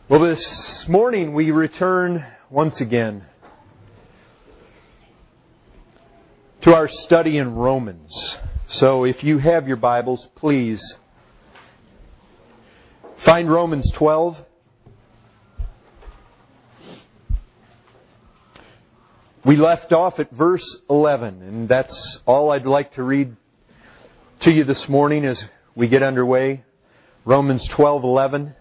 Well, this morning we return once again to our study in Romans. So if you have your Bibles, please find Romans 12. We left off at verse 11, and that's all I'd like to read to you this morning as we get underway. Romans 12:11.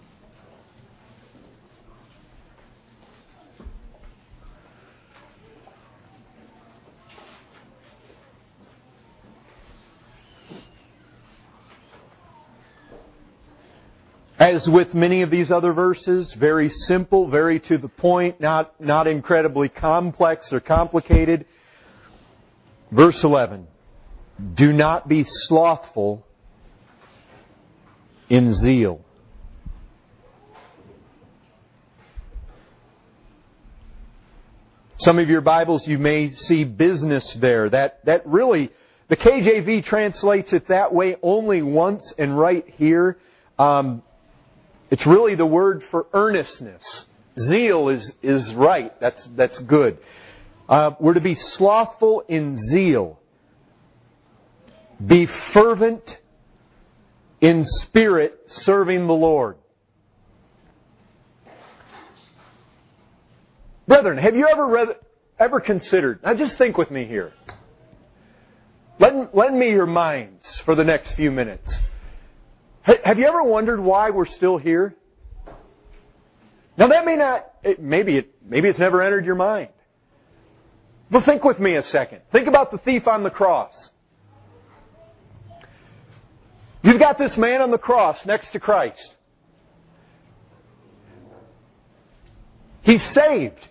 As with many of these other verses, very simple, very to the point, not incredibly complex or complicated. Verse 11. Do not be slothful in zeal. Some of your Bibles, you may see business there. That really, the KJV translates it that way only once, and right here, it's really the word for earnestness. Zeal is right. That's good. We're to be slothful in zeal. Be fervent in spirit, serving the Lord. Brethren, have you ever considered? Now just think with me here. Lend me your minds for the next few minutes. Have you ever wondered why we're still here? Now that may not, maybe it's never entered your mind. But think with me a second. Think about the thief on the cross. You've got this man on the cross next to Christ. He's saved.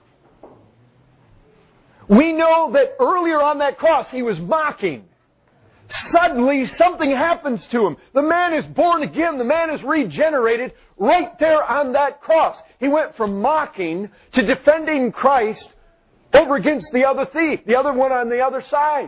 We know that earlier on that cross he was mocking. Suddenly, something happens to him. The man is born again. The man is regenerated right there on that cross. He went from mocking to defending Christ over against the other thief, the other one on the other side.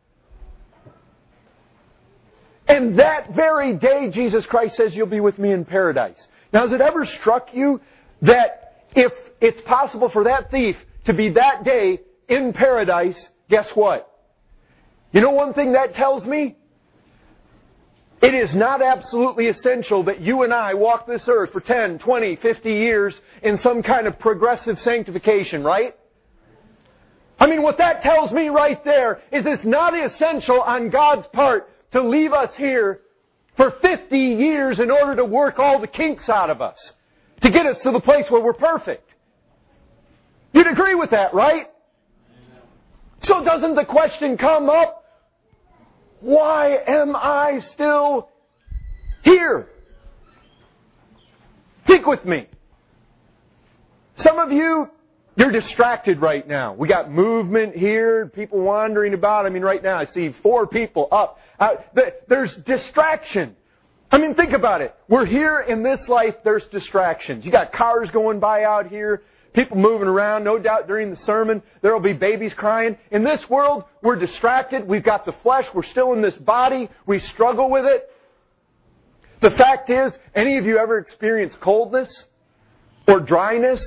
And that very day, Jesus Christ says, you'll be with me in paradise. Now, has it ever struck you that if it's possible for that thief to be that day in paradise, guess what? You know one thing that tells me? It is not absolutely essential that you and I walk this earth for 10, 20, 50 years in some kind of progressive sanctification, right? I mean, what that tells me right there is it's not essential on God's part to leave us here for 50 years in order to work all the kinks out of us, to get us to the place where we're perfect. You'd agree with that, right? So doesn't the question come up, why am I still here? Think with me. Some of you, you're distracted right now. We got movement here, people wandering about. I mean, right now I see 4 people up. There's distraction. I mean, think about it. We're here in this life, there's distractions. You got cars going by out here. People moving around, no doubt during the sermon, there will be babies crying. In this world, we're distracted. We've got the flesh. We're still in this body. We struggle with it. The fact is, any of you ever experienced coldness or dryness?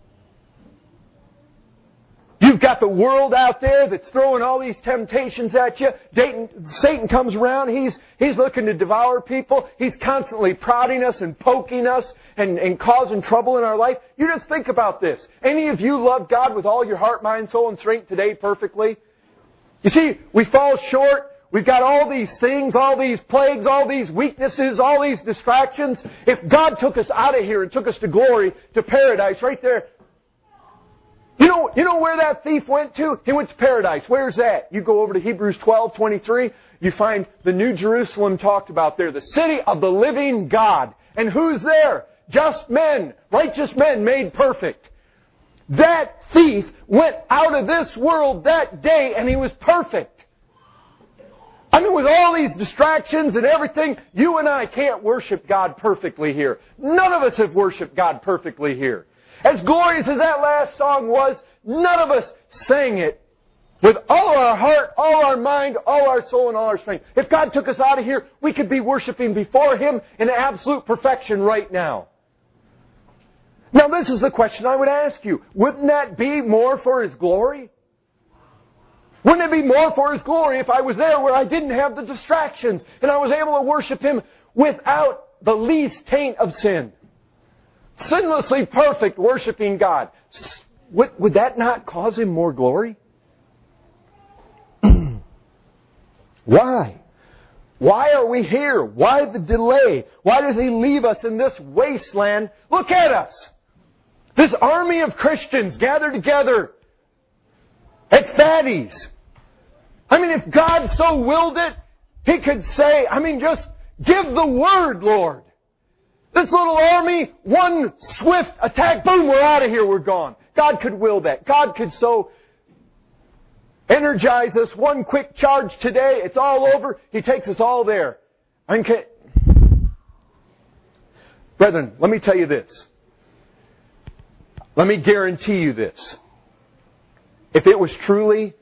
You've got the world out there that's throwing all these temptations at you. Satan comes around. He's looking to devour people. He's constantly prodding us and poking us and causing trouble in our life. You just think about this. Any of you love God with all your heart, mind, soul, and strength today perfectly? You see, we fall short. We've got all these things, all these plagues, all these weaknesses, all these distractions. If God took us out of here and took us to glory, to paradise, right there, You know where that thief went to? He went to paradise. Where's that? You go over to Hebrews 12:23. You find the New Jerusalem talked about there. The city of the living God. And who's there? Just men. Righteous men made perfect. That thief went out of this world that day and he was perfect. I mean, with all these distractions and everything, you and I can't worship God perfectly here. None of us have worshiped God perfectly here. As glorious as that last song was, none of us sang it with all our heart, all our mind, all our soul, and all our strength. If God took us out of here, we could be worshiping before Him in absolute perfection right now. Now this is the question I would ask you. Wouldn't that be more for His glory? Wouldn't it be more for His glory if I was there where I didn't have the distractions and I was able to worship Him without the least taint of sin? Sinlessly perfect worshiping God. Would that not cause Him more glory? Why? Why are we here? Why the delay? Why does He leave us in this wasteland? Look at us! This army of Christians gathered together at Thaddeus. I mean, if God so willed it, He could say, just give the word, Lord. This little army, one swift attack, boom, we're out of here, we're gone. God could will that. God could so energize us, one quick charge today, it's all over, He takes us all there. Brethren, let me tell you this. Let me guarantee you this. If it was truly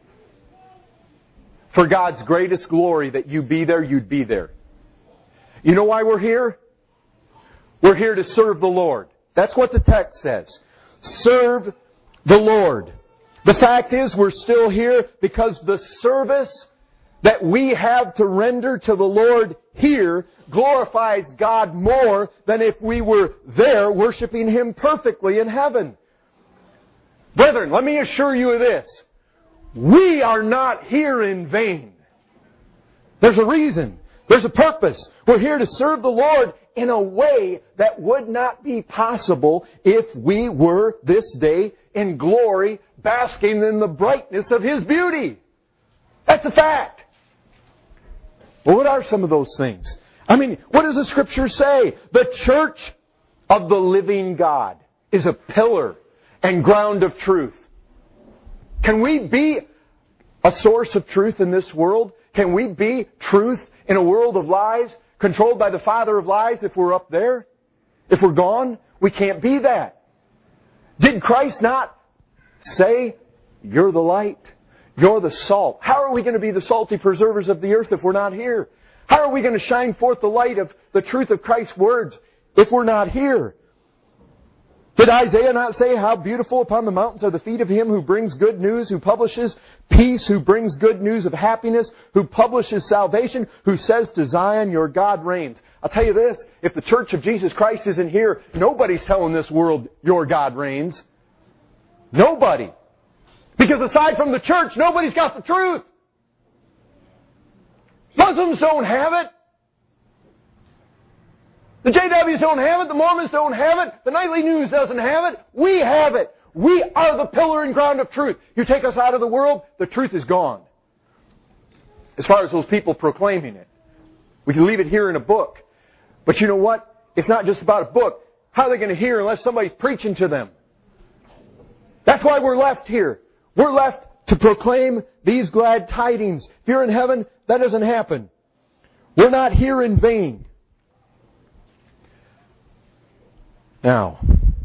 for God's greatest glory that you be there, you'd be there. You know why we're here? We're here to serve the Lord. That's what the text says. Serve the Lord. The fact is, we're still here because the service that we have to render to the Lord here glorifies God more than if we were there worshiping Him perfectly in heaven. Brethren, let me assure you of this. We are not here in vain. There's a reason. There's a purpose. We're here to serve the Lord in a way that would not be possible if we were this day in glory, basking in the brightness of His beauty. That's a fact. Well, what are some of those things? What does the Scripture say? The church of the living God is a pillar and ground of truth. Can we be a source of truth in this world? Can we be truth in a world of lies, controlled by the father of lies if we're up there? If we're gone? We can't be that. Did Christ not say, you're the light, you're the salt? How are we going to be the salty preservers of the earth if we're not here? How are we going to shine forth the light of the truth of Christ's words if we're not here? Did Isaiah not say, how beautiful upon the mountains are the feet of Him who brings good news, who publishes peace, who brings good news of happiness, who publishes salvation, who says to Zion, your God reigns. I'll tell you this, if the church of Jesus Christ isn't here, nobody's telling this world, your God reigns. Nobody. Because aside from the church, nobody's got the truth. Muslims don't have it. The JWs don't have it. The Mormons don't have it. The Nightly News doesn't have it. We have it. We are the pillar and ground of truth. You take us out of the world, the truth is gone. As far as those people proclaiming it. We can leave it here in a book. But you know what? It's not just about a book. How are they going to hear unless somebody's preaching to them? That's why we're left here. We're left to proclaim these glad tidings. If you're in heaven, that doesn't happen. We're not here in vain. Now,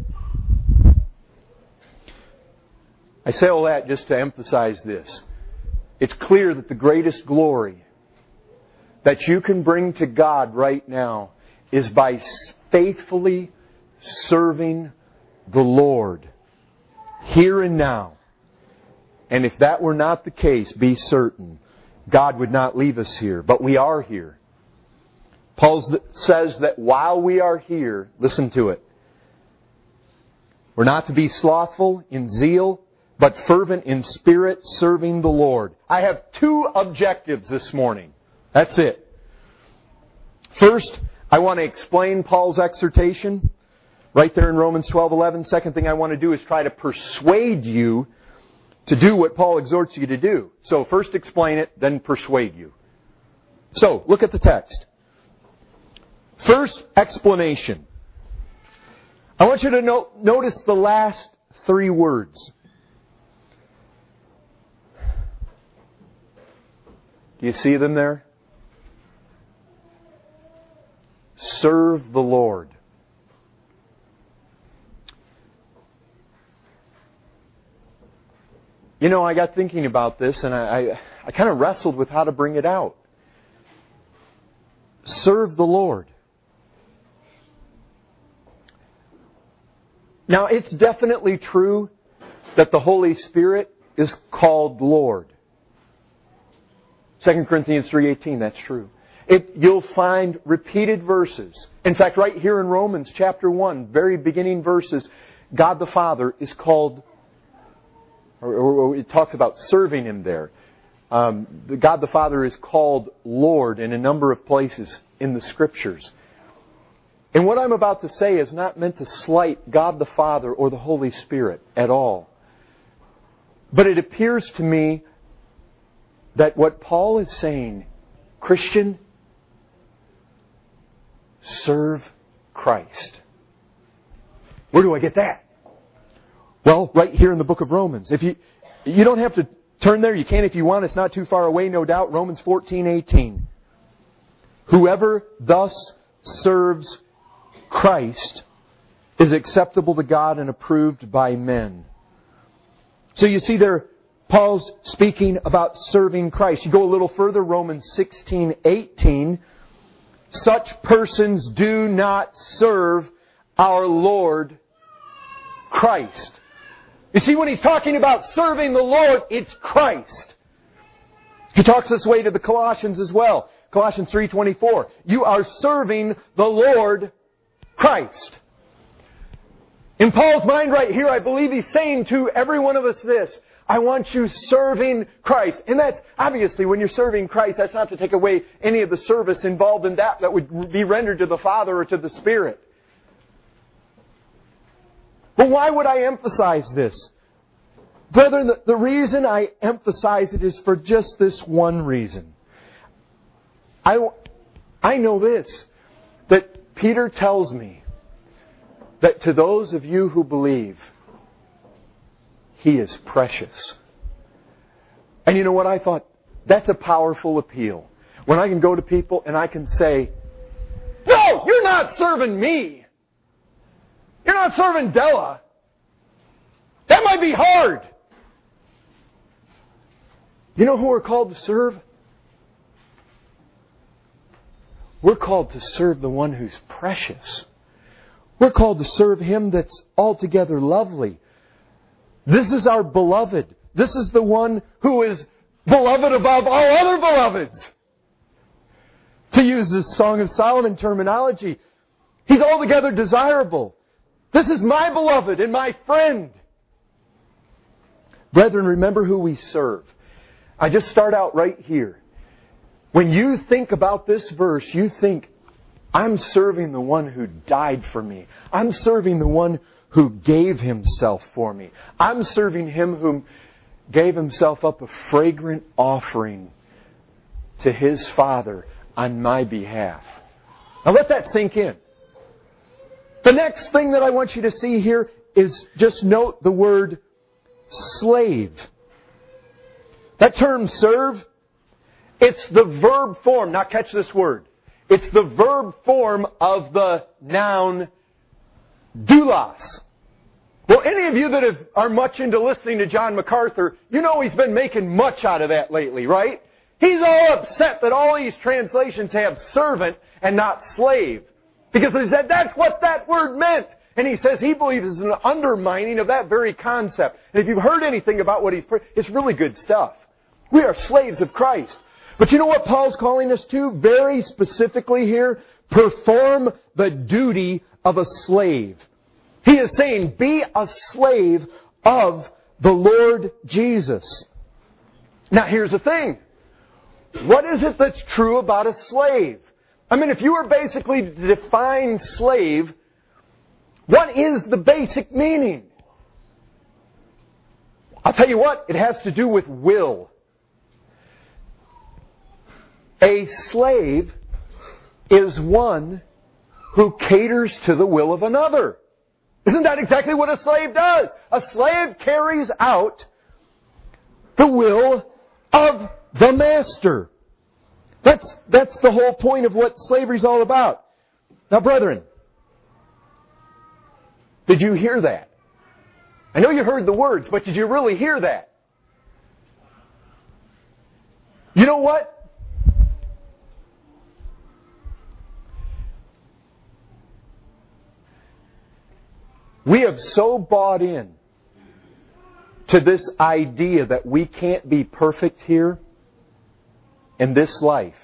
I say all that just to emphasize this. It's clear that the greatest glory that you can bring to God right now is by faithfully serving the Lord here and now. And if that were not the case, be certain, God would not leave us here. But we are here. Paul says that while we are here, listen to it, we're not to be slothful in zeal, but fervent in spirit, serving the Lord. I have two objectives this morning. That's it. First, I want to explain Paul's exhortation right there in Romans 12:11. Second thing I want to do is try to persuade you to do what Paul exhorts you to do. So first explain it, then persuade you. So, look at the text. First, explanation. I want you to notice the last three words. Do you see them there? Serve the Lord. You know, I got thinking about this and I kind of wrestled with how to bring it out. Serve the Lord. Now, it's definitely true that the Holy Spirit is called Lord. 2 Corinthians 3:18, that's true. You'll find repeated verses. In fact, right here in Romans chapter 1, very beginning verses, God the Father is called, or it talks about serving Him there. God the Father is called Lord in a number of places in the Scriptures. And what I'm about to say is not meant to slight God the Father or the Holy Spirit at all. But it appears to me that what Paul is saying, Christian, serve Christ. Where do I get that? Well, right here in the book of Romans. If you don't have to turn there, you can if you want. It's not too far away, no doubt. Romans 14:18. Whoever thus serves Christ is acceptable to God and approved by men. So you see there, Paul's speaking about serving Christ. You go a little further, Romans 16:18. Such persons do not serve our Lord Christ. You see, when he's talking about serving the Lord, it's Christ. He talks this way to the Colossians as well. Colossians 3:24. You are serving the Lord Christ. In Paul's mind right here, I believe he's saying to every one of us this: I want you serving Christ. And that's obviously, when you're serving Christ, that's not to take away any of the service involved in that would be rendered to the Father or to the Spirit. But why would I emphasize this? Brethren, the reason I emphasize it is for just this one reason. I know this, that Peter tells me that to those of you who believe, He is precious. And you know what? I thought, that's a powerful appeal. When I can go to people and I can say, no, you're not serving me. You're not serving Della. That might be hard. You know who we're called to serve? We're called to serve the one who's precious. We're called to serve Him that's altogether lovely. This is our beloved. This is the one who is beloved above all other beloveds. To use the Song of Solomon terminology, He's altogether desirable. This is my beloved and my friend. Brethren, remember who we serve. I just start out right here. When you think about this verse, you think, I'm serving the one who died for me. I'm serving the one who gave Himself for me. I'm serving Him who gave Himself up a fragrant offering to His Father on my behalf. Now let that sink in. The next thing that I want you to see here is just note the word slave. That term serve, it's the verb form. Now catch this word. It's the verb form of the noun doulos. Well, any of you that are much into listening to John MacArthur, you know he's been making much out of that lately, right? He's all upset that all these translations have servant and not slave. Because he said that's what that word meant. And he says he believes it's an undermining of that very concept. And if you've heard anything about what it's really good stuff. We are slaves of Christ. But you know what Paul's calling us to? Very specifically here, perform the duty of a slave. He is saying, be a slave of the Lord Jesus. Now here's the thing. What is it that's true about a slave? I mean, if you were basically to define slave, what is the basic meaning? I'll tell you what, it has to do with will. A slave is one who caters to the will of another. Isn't that exactly what a slave does? A slave carries out the will of the master. That's the whole point of what slavery is all about. Now, brethren, did you hear that? I know you heard the words, but did you really hear that? You know what? We have so bought in to this idea that we can't be perfect here in this life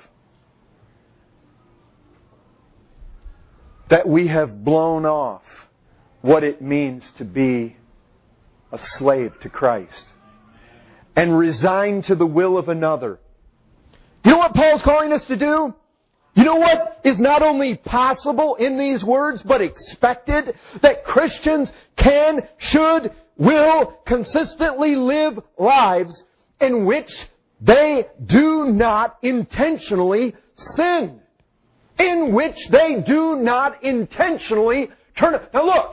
that we have blown off what it means to be a slave to Christ and resigned to the will of another. You know what Paul's calling us to do? You know what is not only possible in these words, but expected? That Christians can, should, will consistently live lives in which they do not intentionally sin. In which they do not intentionally turn. Now look,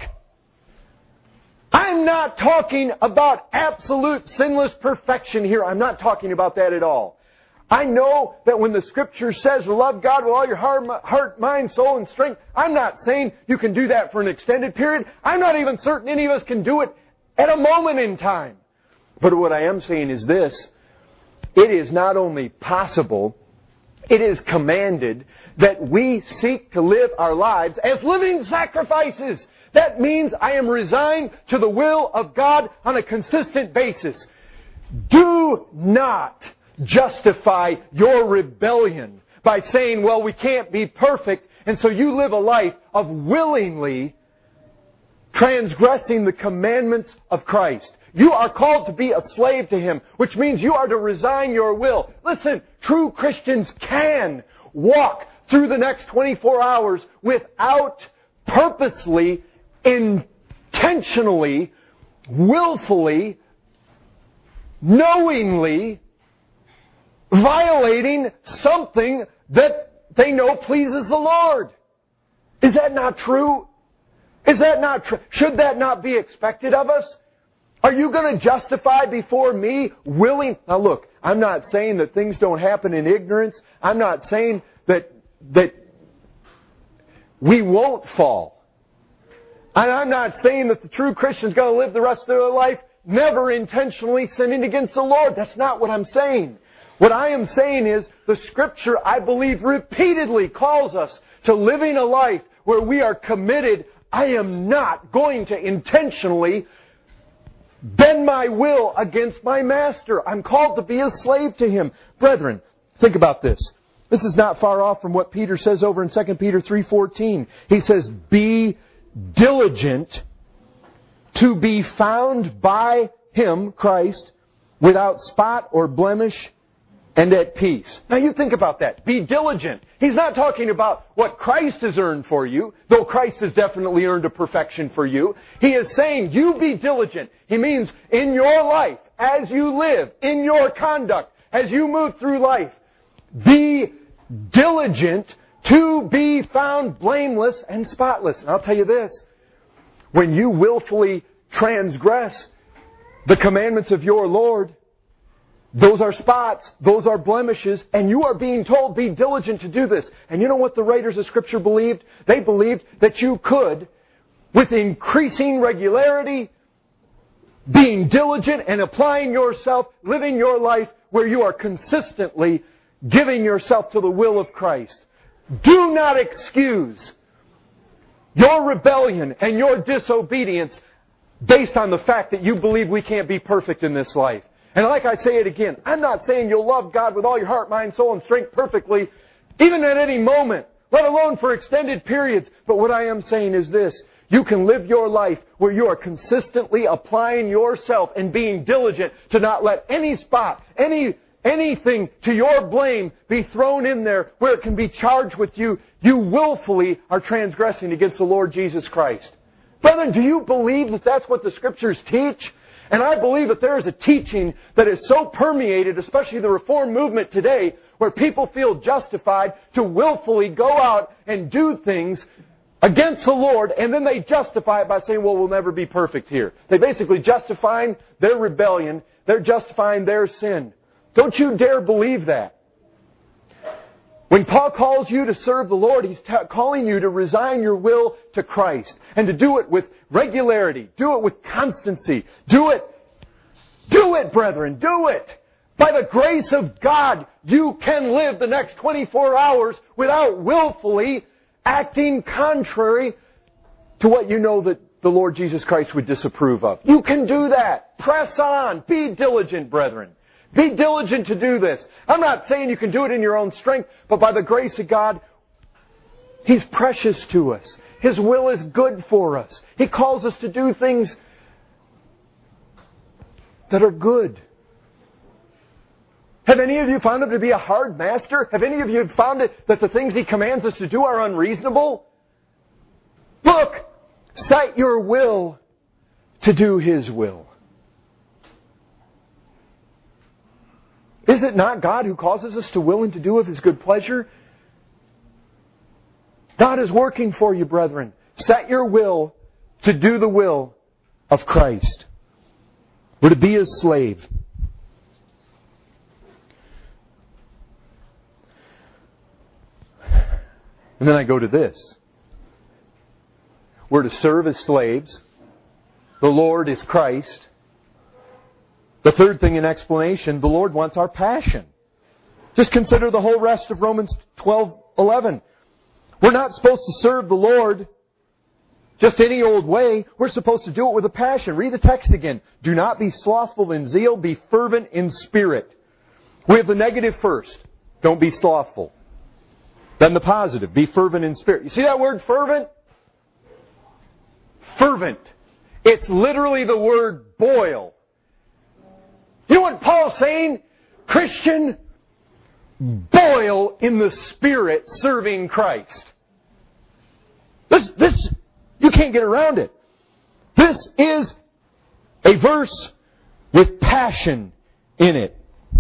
I'm not talking about absolute sinless perfection here. I'm not talking about that at all. I know that when the Scripture says love God with all your heart, mind, soul, and strength, I'm not saying you can do that for an extended period. I'm not even certain any of us can do it at a moment in time. But what I am saying is this. It is not only possible, it is commanded that we seek to live our lives as living sacrifices. That means I am resigned to the will of God on a consistent basis. Do not justify your rebellion by saying, well, we can't be perfect, and so you live a life of willingly transgressing the commandments of Christ. You are called to be a slave to Him, which means you are to resign your will. Listen, true Christians can walk through the next 24 hours without purposely, intentionally, willfully, knowingly violating something that they know pleases the Lord. Is that not true? Is that not true? Should that not be expected of us? Are you going to justify before me willing? Now look, I'm not saying that things don't happen in ignorance. I'm not saying that we won't fall. And I'm not saying that the true Christian's going to live the rest of their life never intentionally sinning against the Lord. That's not what I'm saying. What I am saying is the Scripture, I believe, repeatedly calls us to living a life where we are committed. I am not going to intentionally bend my will against my master. I'm called to be a slave to Him. Brethren, think about this. This is not far off from what Peter says over in 2 Peter 3:14. He says, be diligent to be found by Him, Christ, without spot or blemish and at peace. Now you think about that. Be diligent. He's not talking about what Christ has earned for you, though Christ has definitely earned a perfection for you. He is saying you be diligent. He means in your life, as you live, in your conduct, as you move through life, be diligent to be found blameless and spotless. And I'll tell you this, when you willfully transgress the commandments of your Lord, those are spots, those are blemishes, and you are being told, be diligent to do this. And you know what the writers of Scripture believed? They believed that you could, with increasing regularity, being diligent and applying yourself, living your life where you are consistently giving yourself to the will of Christ. Do not excuse your rebellion and your disobedience based on the fact that you believe we can't be perfect in this life. And like I say it again, I'm not saying you'll love God with all your heart, mind, soul, and strength perfectly, even at any moment, let alone for extended periods. But what I am saying is this. You can live your life where you are consistently applying yourself and being diligent to not let any spot, anything to your blame be thrown in there where it can be charged with you. You willfully are transgressing against the Lord Jesus Christ. Brethren, do you believe that that's what the Scriptures teach? And I believe that there is a teaching that is so permeated, especially the Reform movement today, where people feel justified to willfully go out and do things against the Lord, and then they justify it by saying, well, we'll never be perfect here. They basically justifying their rebellion. They're justifying their sin. Don't you dare believe that. When Paul calls you to serve the Lord, he's calling you to resign your will to Christ and to do it with regularity. Do it with constancy. Do it, brethren. Do it. By the grace of God, you can live the next 24 hours without willfully acting contrary to what you know that the Lord Jesus Christ would disapprove of. You can do that. Press on. Be diligent, brethren. Be diligent to do this. I'm not saying you can do it in your own strength, but by the grace of God, He's precious to us. His will is good for us. He calls us to do things that are good. Have any of you found Him to be a hard master? Have any of you found it that the things He commands us to do are unreasonable? Look, set your will to do His will. Is it not God who causes us to will and to do of His good pleasure? God is working for you, brethren. Set your will to do the will of Christ. We're to be His slave. And then I go to this. We're to serve as slaves. The Lord is Christ. The third thing in explanation, the Lord wants our passion. Just consider the whole rest of Romans 12:11. We're not supposed to serve the Lord just any old way. We're supposed to do it with a passion. Read the text again. Do not be slothful in zeal, be fervent in spirit. We have the negative first. Don't be slothful. Then the positive, be fervent in spirit. You see that word fervent? Fervent. It's literally the word boil. You know what Paul's saying? Christian, boil in the Spirit serving Christ. This, you can't get around it. This is a verse with passion in it.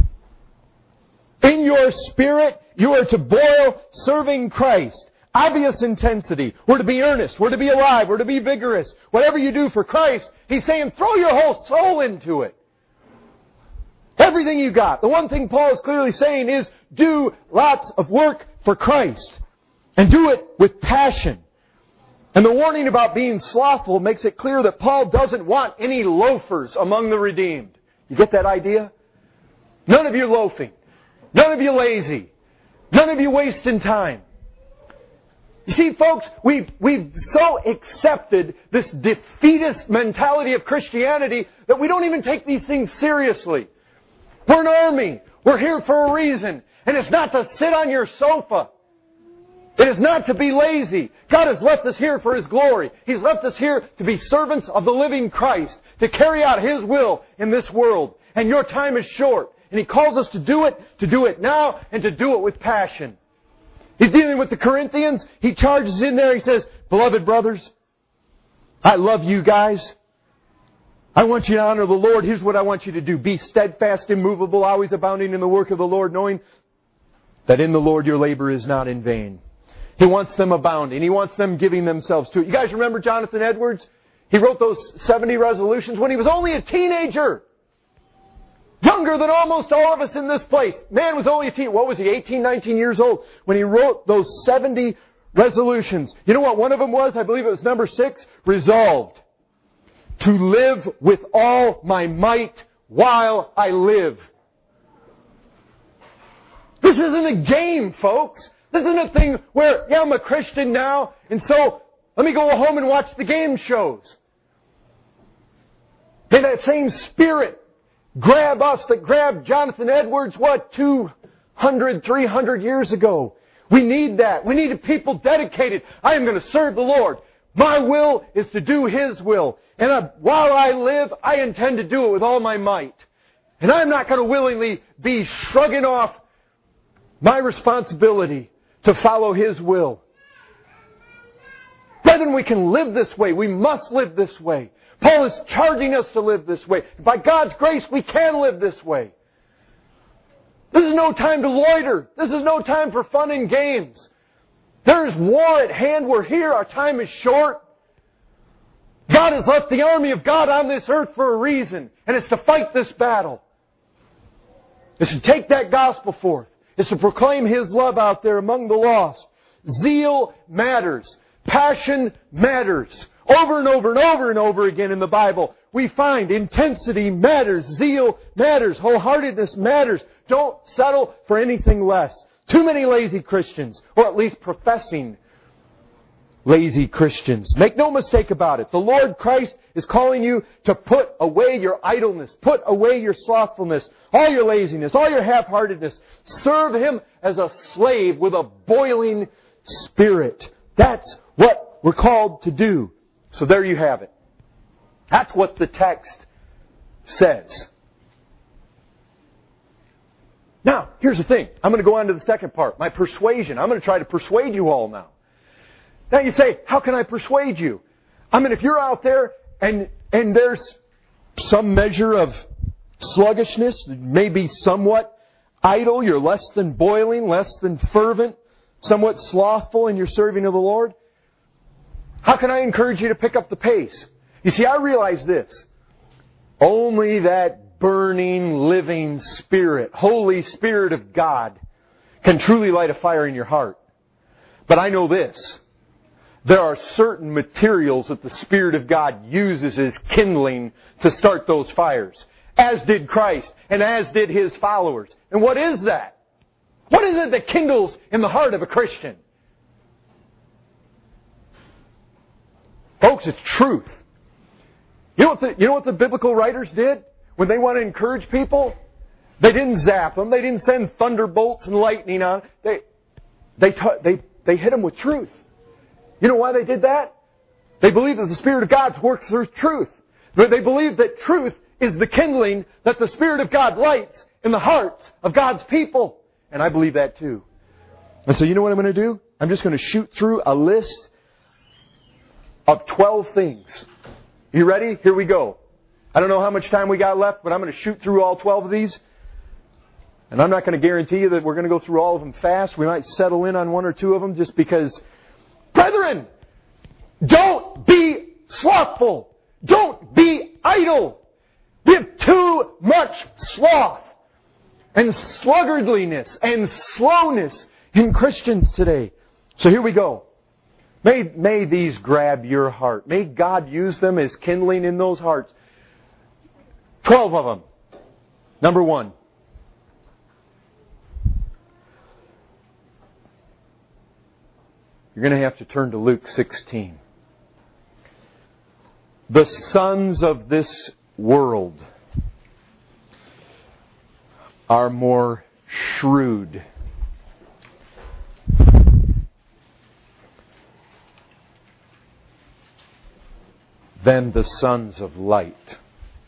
In your spirit, you are to boil serving Christ. Obvious intensity. We're to be earnest. We're to be alive. We're to be vigorous. Whatever you do for Christ, He's saying throw your whole soul into it. Everything you got. The one thing Paul is clearly saying is do lots of work for Christ. And do it with passion. And the warning about being slothful makes it clear that Paul doesn't want any loafers among the redeemed. You get that idea? None of you loafing. None of you lazy. None of you wasting time. You see, folks, we've so accepted this defeatist mentality of Christianity that we don't even take these things seriously. We're an army. We're here for a reason. And it's not to sit on your sofa. It is not to be lazy. God has left us here for His glory. He's left us here to be servants of the living Christ, to carry out His will in this world. And your time is short. And He calls us to do it now, and to do it with passion. He's dealing with the Corinthians. He charges in there. He says, beloved brothers, I love you guys. I want you to honor the Lord. Here's what I want you to do. Be steadfast, immovable, always abounding in the work of the Lord, knowing that in the Lord your labor is not in vain. He wants them abounding. He wants them giving themselves to it. You guys remember Jonathan Edwards? He wrote those 70 resolutions when he was only a teenager. Younger than almost all of us in this place. Man was only a teen. What was he? 18, 19 years old when he wrote those 70 resolutions. You know what one of them was? I believe it was number 6. Resolved to live with all my might while I live. This isn't a game, folks. This isn't a thing where, yeah, I'm a Christian now, and so let me go home and watch the game shows. May that same spirit grab us that grabbed Jonathan Edwards, 200, 300 years ago. We need that. We need people dedicated. I am going to serve the Lord. My will is to do His will. And while I live, I intend to do it with all my might. And I'm not going to willingly be shrugging off my responsibility to follow His will. Brethren, we can live this way. We must live this way. Paul is charging us to live this way. By God's grace, we can live this way. This is no time to loiter. This is no time for fun and games. There is war at hand. We're here. Our time is short. God has left the army of God on this earth for a reason. And it's to fight this battle. It's to take that gospel forth. It's to proclaim His love out there among the lost. Zeal matters. Passion matters. Over and over and over and over again in the Bible, we find intensity matters, zeal matters, wholeheartedness matters. Don't settle for anything less. Too many lazy Christians, or at least professing lazy Christians. Make no mistake about it. The Lord Christ is calling you to put away your idleness, put away your slothfulness, all your laziness, all your half-heartedness. Serve Him as a slave with a boiling spirit. That's what we're called to do. So there you have it. That's what the text says. Now, here's the thing. I'm going to go on to the second part, my persuasion. I'm going to try to persuade you all now. Now you say, how can I persuade you? I mean, if you're out there and there's some measure of sluggishness, maybe somewhat idle, you're less than boiling, less than fervent, somewhat slothful in your serving of the Lord, how can I encourage you to pick up the pace? You see, I realize this. Only that burning, living Spirit, Holy Spirit of God, can truly light a fire in your heart. But I know this. There are certain materials that the Spirit of God uses as kindling to start those fires. As did Christ, and as did His followers. And what is that? What is it that kindles in the heart of a Christian? Folks, it's truth. You know what the biblical writers did? When they want to encourage people, they didn't zap them. They didn't send thunderbolts and lightning on them. They hit them with truth. You know why they did that? They believed that the Spirit of God works through truth. They believed that truth is the kindling that the Spirit of God lights in the hearts of God's people. And I believe that too. And so you know what I'm going to do? I'm just going to shoot through a list of 12 things. You ready? Here we go. I don't know how much time we got left, but I'm going to shoot through all 12 of these. And I'm not going to guarantee you that we're going to go through all of them fast. We might settle in on one or two of them just because. Brethren, don't be slothful. Don't be idle. We have too much sloth and sluggardliness and slowness in Christians today. So here we go. May these grab your heart. May God use them as kindling in those hearts. 12 of them. Number 1. You're going to have to turn to Luke 16. The sons of this world are more shrewd than the sons of light.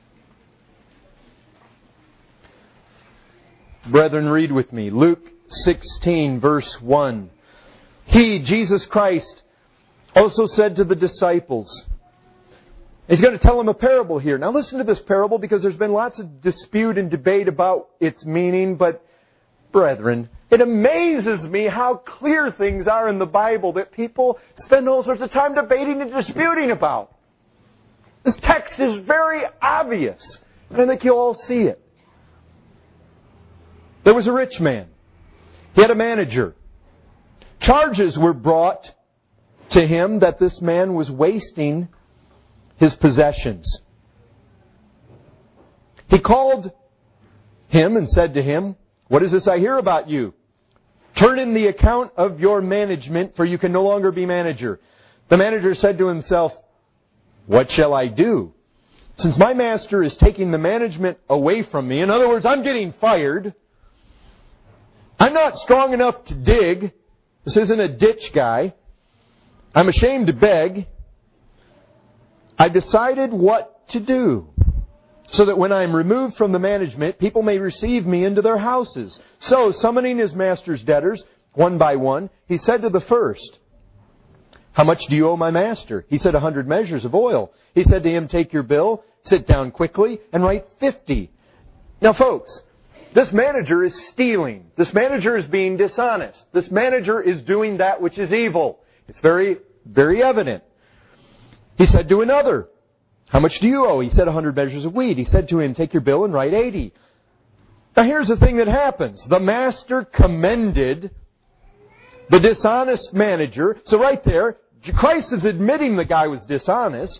Brethren, read with me. Luke 16, verse 1. He, Jesus Christ, also said to the disciples, He's going to tell them a parable here. Now listen to this parable because there's been lots of dispute and debate about its meaning, but brethren, it amazes me how clear things are in the Bible that people spend all sorts of time debating and disputing about. This text is very obvious, and I think you'll all see it. There was a rich man. He had a manager. Charges were brought to him that this man was wasting his possessions. He called him and said to him, "What is this I hear about you? Turn in the account of your management, for you can no longer be manager." The manager said to himself, "What shall I do? Since my master is taking the management away from me," in other words, I'm getting fired, "I'm not strong enough to dig. This isn't a ditch guy. I'm ashamed to beg. I've decided what to do, so that when I am removed from the management, people may receive me into their houses." So, summoning his master's debtors, one by one, he said to the first, "How much do you owe my master?" He said, 100 measures of oil. He said to him, "Take your bill, sit down quickly, and write 50. Now, folks, this manager is stealing. This manager is being dishonest. This manager is doing that which is evil. It's very, very evident. He said to another, "How much do you owe?" He said, 100 measures of wheat. He said to him, "Take your bill and write 80. Now here's the thing that happens. The master commended the dishonest manager. So right there, Christ is admitting the guy was dishonest.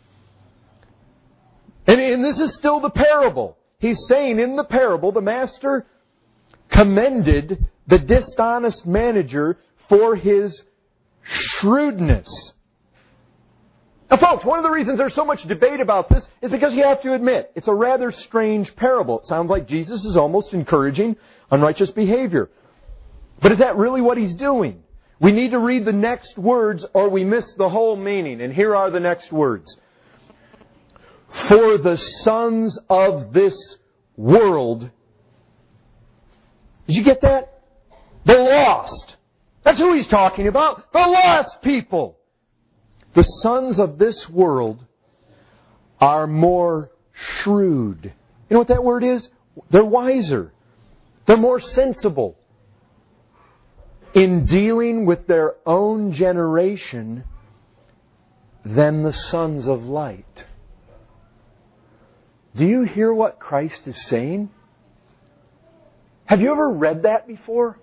And this is still the parable. He's saying in the parable, the master commended the dishonest manager for his shrewdness. Now, folks, one of the reasons there's so much debate about this is because you have to admit, it's a rather strange parable. It sounds like Jesus is almost encouraging unrighteous behavior. But is that really what He's doing? We need to read the next words or we miss the whole meaning. And here are the next words. For the sons of this world. Did you get that? The lost. That's who He's talking about. The lost people. The sons of this world are more shrewd. You know what that word is? They're wiser. They're more sensible in dealing with their own generation than the sons of light. Do you hear what Christ is saying? Have you ever read that before?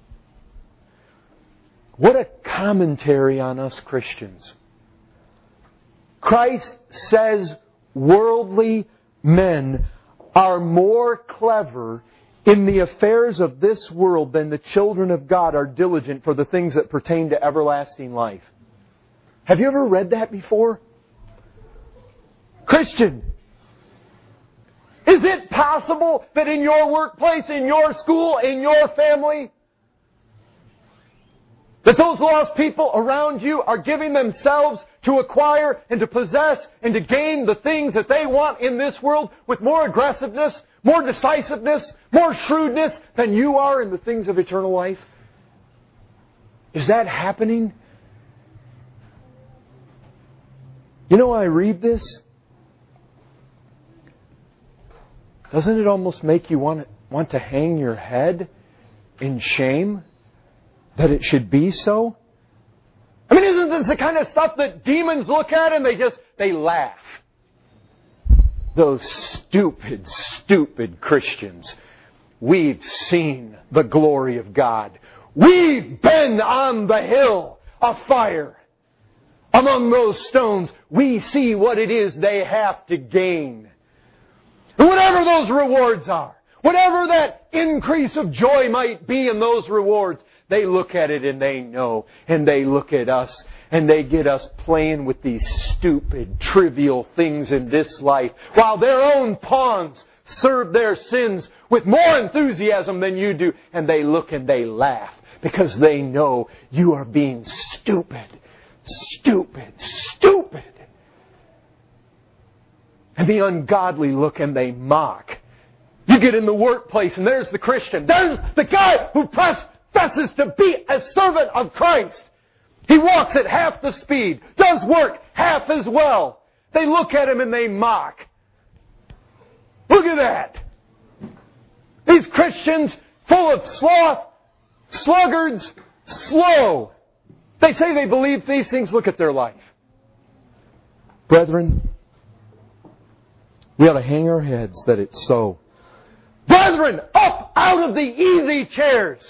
What a commentary on us Christians. Christ says worldly men are more clever in the affairs of this world than the children of God are diligent for the things that pertain to everlasting life. Have you ever read that before? Christian, is it possible that in your workplace, in your school, in your family, that those lost people around you are giving themselves to acquire and to possess and to gain the things that they want in this world with more aggressiveness, more decisiveness, more shrewdness than you are in the things of eternal life? Is that happening? You know, I read this. Doesn't it almost make you want to hang your head in shame that it should be so? I mean, isn't this the kind of stuff that demons look at and they laugh? Those stupid Christians. We've seen the glory of God. We've been on the hill of fire. Among those stones, we see what it is they have to gain. And whatever those rewards are, whatever that increase of joy might be in those rewards, they look at it and they know. And they look at us and they get us playing with these stupid, trivial things in this life, while their own pawns serve their sins with more enthusiasm than you do. And they look and they laugh because they know you are being stupid. And the ungodly look and they mock. You get in the workplace and there's the Christian. There's the guy who professes to be a servant of Christ. He walks at half the speed, does work half as well. They look at him and they mock. Look at that. These Christians full of sloth, sluggards, slow. They say they believe these things. Look at their life. Brethren, we ought to hang our heads that it's so. Brethren, up out of the easy chairs.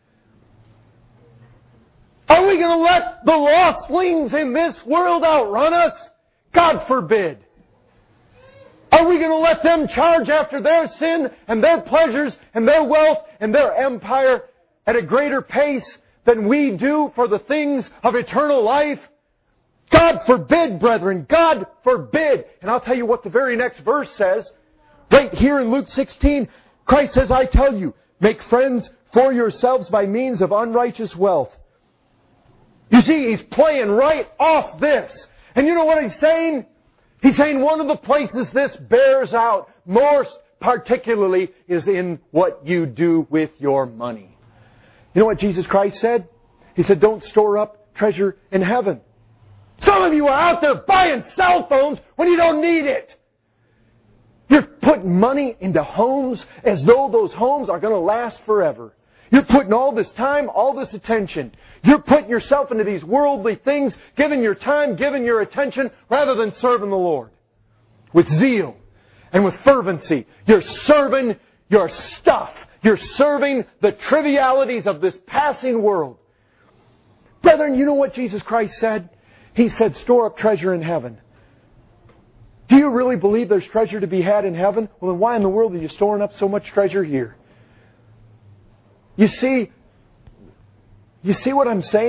Are we going to let the lostlings in this world outrun us? God forbid. Are we going to let them charge after their sin and their pleasures and their wealth and their empire at a greater pace than we do for the things of eternal life? God forbid, brethren. God forbid. And I'll tell you what the very next verse says. Right here in Luke 16, Christ says, I tell you, make friends for yourselves by means of unrighteous wealth. You see, He's playing right off this. And you know what He's saying? He's saying one of the places this bears out most particularly is in what you do with your money. You know what Jesus Christ said? He said, don't store up treasure in heaven. Some of you are out there buying cell phones when you don't need it. You're putting money into homes as though those homes are going to last forever. You're putting all this time, all this attention. You're putting yourself into these worldly things, giving your time, giving your attention, rather than serving the Lord. With zeal and with fervency. You're serving your stuff. You're serving the trivialities of this passing world. Brethren, you know what Jesus Christ said? He said, store up treasure in heaven. Do you really believe there's treasure to be had in heaven? Well, then why in the world are you storing up so much treasure here? You see what I'm saying?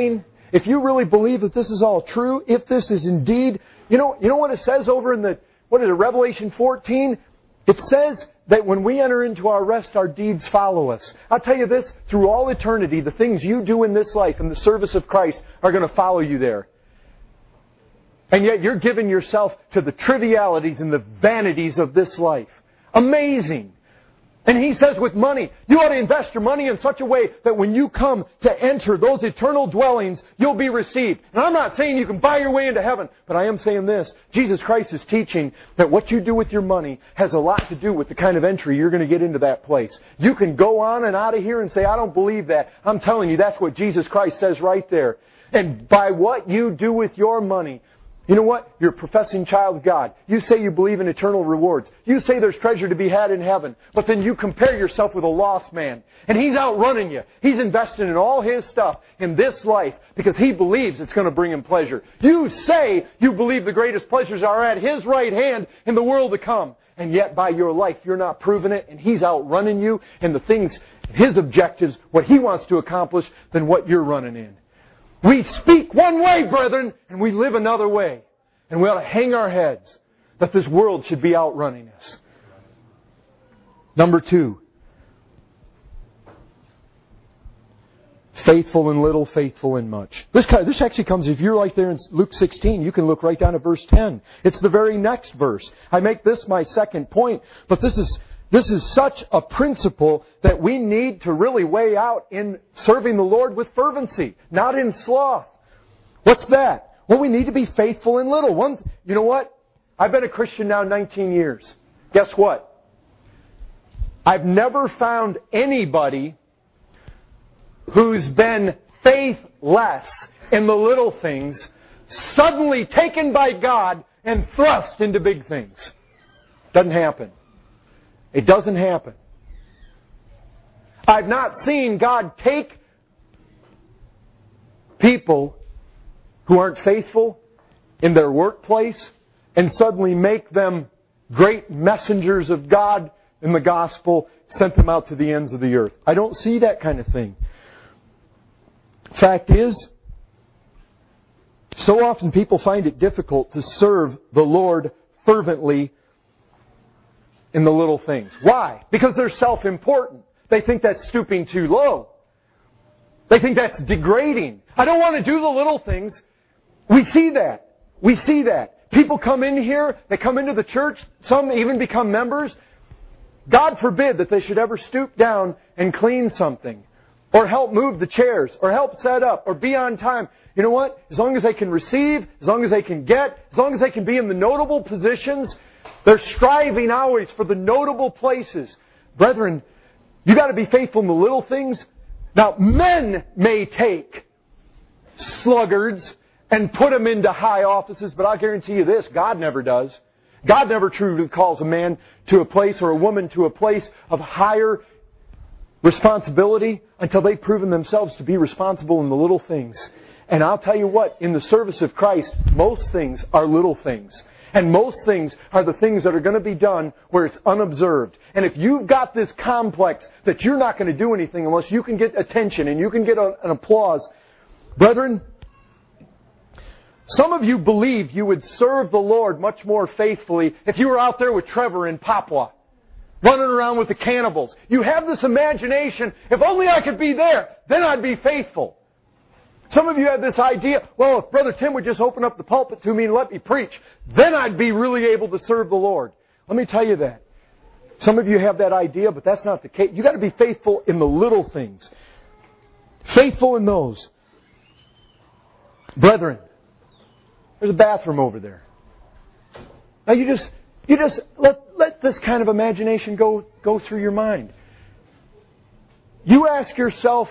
if you really believe that this is all true, if this is indeed, you know what it says over in Revelation 14? It says that when we enter into our rest, our deeds follow us. I'll tell you this, through all eternity, the things you do in this life in the service of Christ are going to follow you there. And yet you're giving yourself to the trivialities and the vanities of this life. Amazing. And He says with money, you ought to invest your money in such a way that when you come to enter those eternal dwellings, you'll be received. And I'm not saying you can buy your way into heaven, but I am saying this. Jesus Christ is teaching that what you do with your money has a lot to do with the kind of entry you're going to get into that place. You can go on and out of here and say, I don't believe that. I'm telling you, that's what Jesus Christ says right there. And by what you do with your money, you know what? You're a professing child of God. You say you believe in eternal rewards. You say there's treasure to be had in heaven. But then you compare yourself with a lost man. And he's outrunning you. He's investing in all his stuff in this life because he believes it's going to bring him pleasure. You say you believe the greatest pleasures are at his right hand in the world to come. And yet by your life you're not proving it. And he's outrunning you in the things, his objectives, what he wants to accomplish than what you're running in. We speak one way, brethren, and we live another way. And we ought to hang our heads that this world should be outrunning us. Number 2. Faithful in little, faithful in much. This actually comes, if you're right there in Luke 16, you can look right down at verse 10. It's the very next verse. I make this my second point, but this is such a principle that we need to really weigh out in serving the Lord with fervency, not in sloth. What's that? Well, we need to be faithful in little. You know what? I've been a Christian now 19 years. Guess what? I've never found anybody who's been faithless in the little things suddenly taken by God and thrust into big things. Doesn't happen. It doesn't happen. I've not seen God take people who aren't faithful in their workplace and suddenly make them great messengers of God in the gospel, sent them out to the ends of the earth. I don't see that kind of thing. Fact is, so often people find it difficult to serve the Lord fervently in the little things. Why? Because they're self-important. They think that's stooping too low. They think that's degrading. I don't want to do the little things. We see that. We see that. People come in here, they come into the church, some even become members. God forbid that they should ever stoop down and clean something, or help move the chairs, or help set up, or be on time. You know what? As long as they can receive, as long as they can get, as long as they can be in the notable positions, they're striving always for the notable places. Brethren, you got to be faithful in the little things. Now, men may take sluggards and put them into high offices, but I'll guarantee you this, God never does. God never truly calls a man to a place or a woman to a place of higher responsibility until they've proven themselves to be responsible in the little things. And I'll tell you what, in the service of Christ, most things are little things. And most things are the things that are going to be done where it's unobserved. And if you've got this complex that you're not going to do anything unless you can get attention and you can get an applause, brethren, some of you believe you would serve the Lord much more faithfully if you were out there with Trevor in Papua, running around with the cannibals. You have this imagination, if only I could be there, then I'd be faithful. Some of you have this idea, well, if Brother Tim would just open up the pulpit to me and let me preach, then I'd be really able to serve the Lord. Let me tell you that. Some of you have that idea, but that's not the case. You've got to be faithful in the little things. Faithful in those. Brethren, there's a bathroom over there. Now you just let this kind of imagination go through your mind. You ask yourself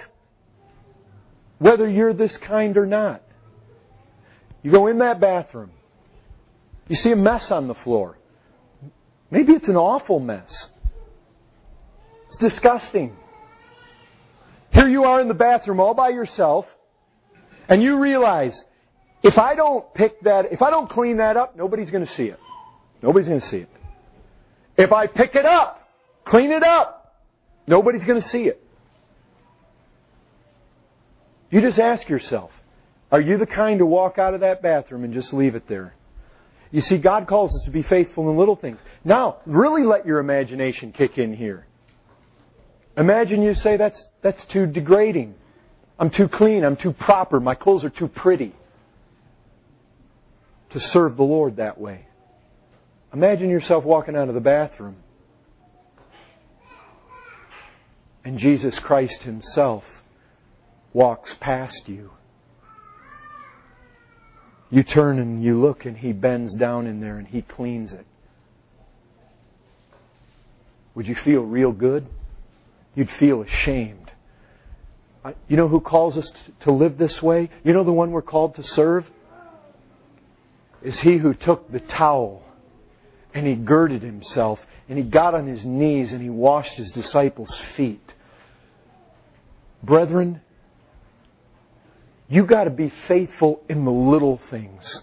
whether you're this kind or not. You go in that bathroom. You see a mess on the floor. Maybe it's an awful mess. It's disgusting. Here you are in the bathroom all by yourself, and you realize, if I don't clean that up, nobody's going to see it. Nobody's going to see it. If I pick it up, clean it up, nobody's going to see it. You just ask yourself, Are you the kind to walk out of that bathroom and just leave it there? You see, God calls us to be faithful in little things. Now, really let your imagination kick in here. Imagine you say, that's too degrading. I'm too clean. I'm too proper. My clothes are too pretty to serve the Lord that way. Imagine yourself walking out of the bathroom and Jesus Christ Himself walks past you. You turn and you look and He bends down in there and He cleans it. Would you feel real good? You'd feel ashamed. You know who calls us to live this way? You know the one we're called to serve? Is He who took the towel and He girded Himself and He got on His knees and He washed His disciples' feet. Brethren, you got to be faithful in the little things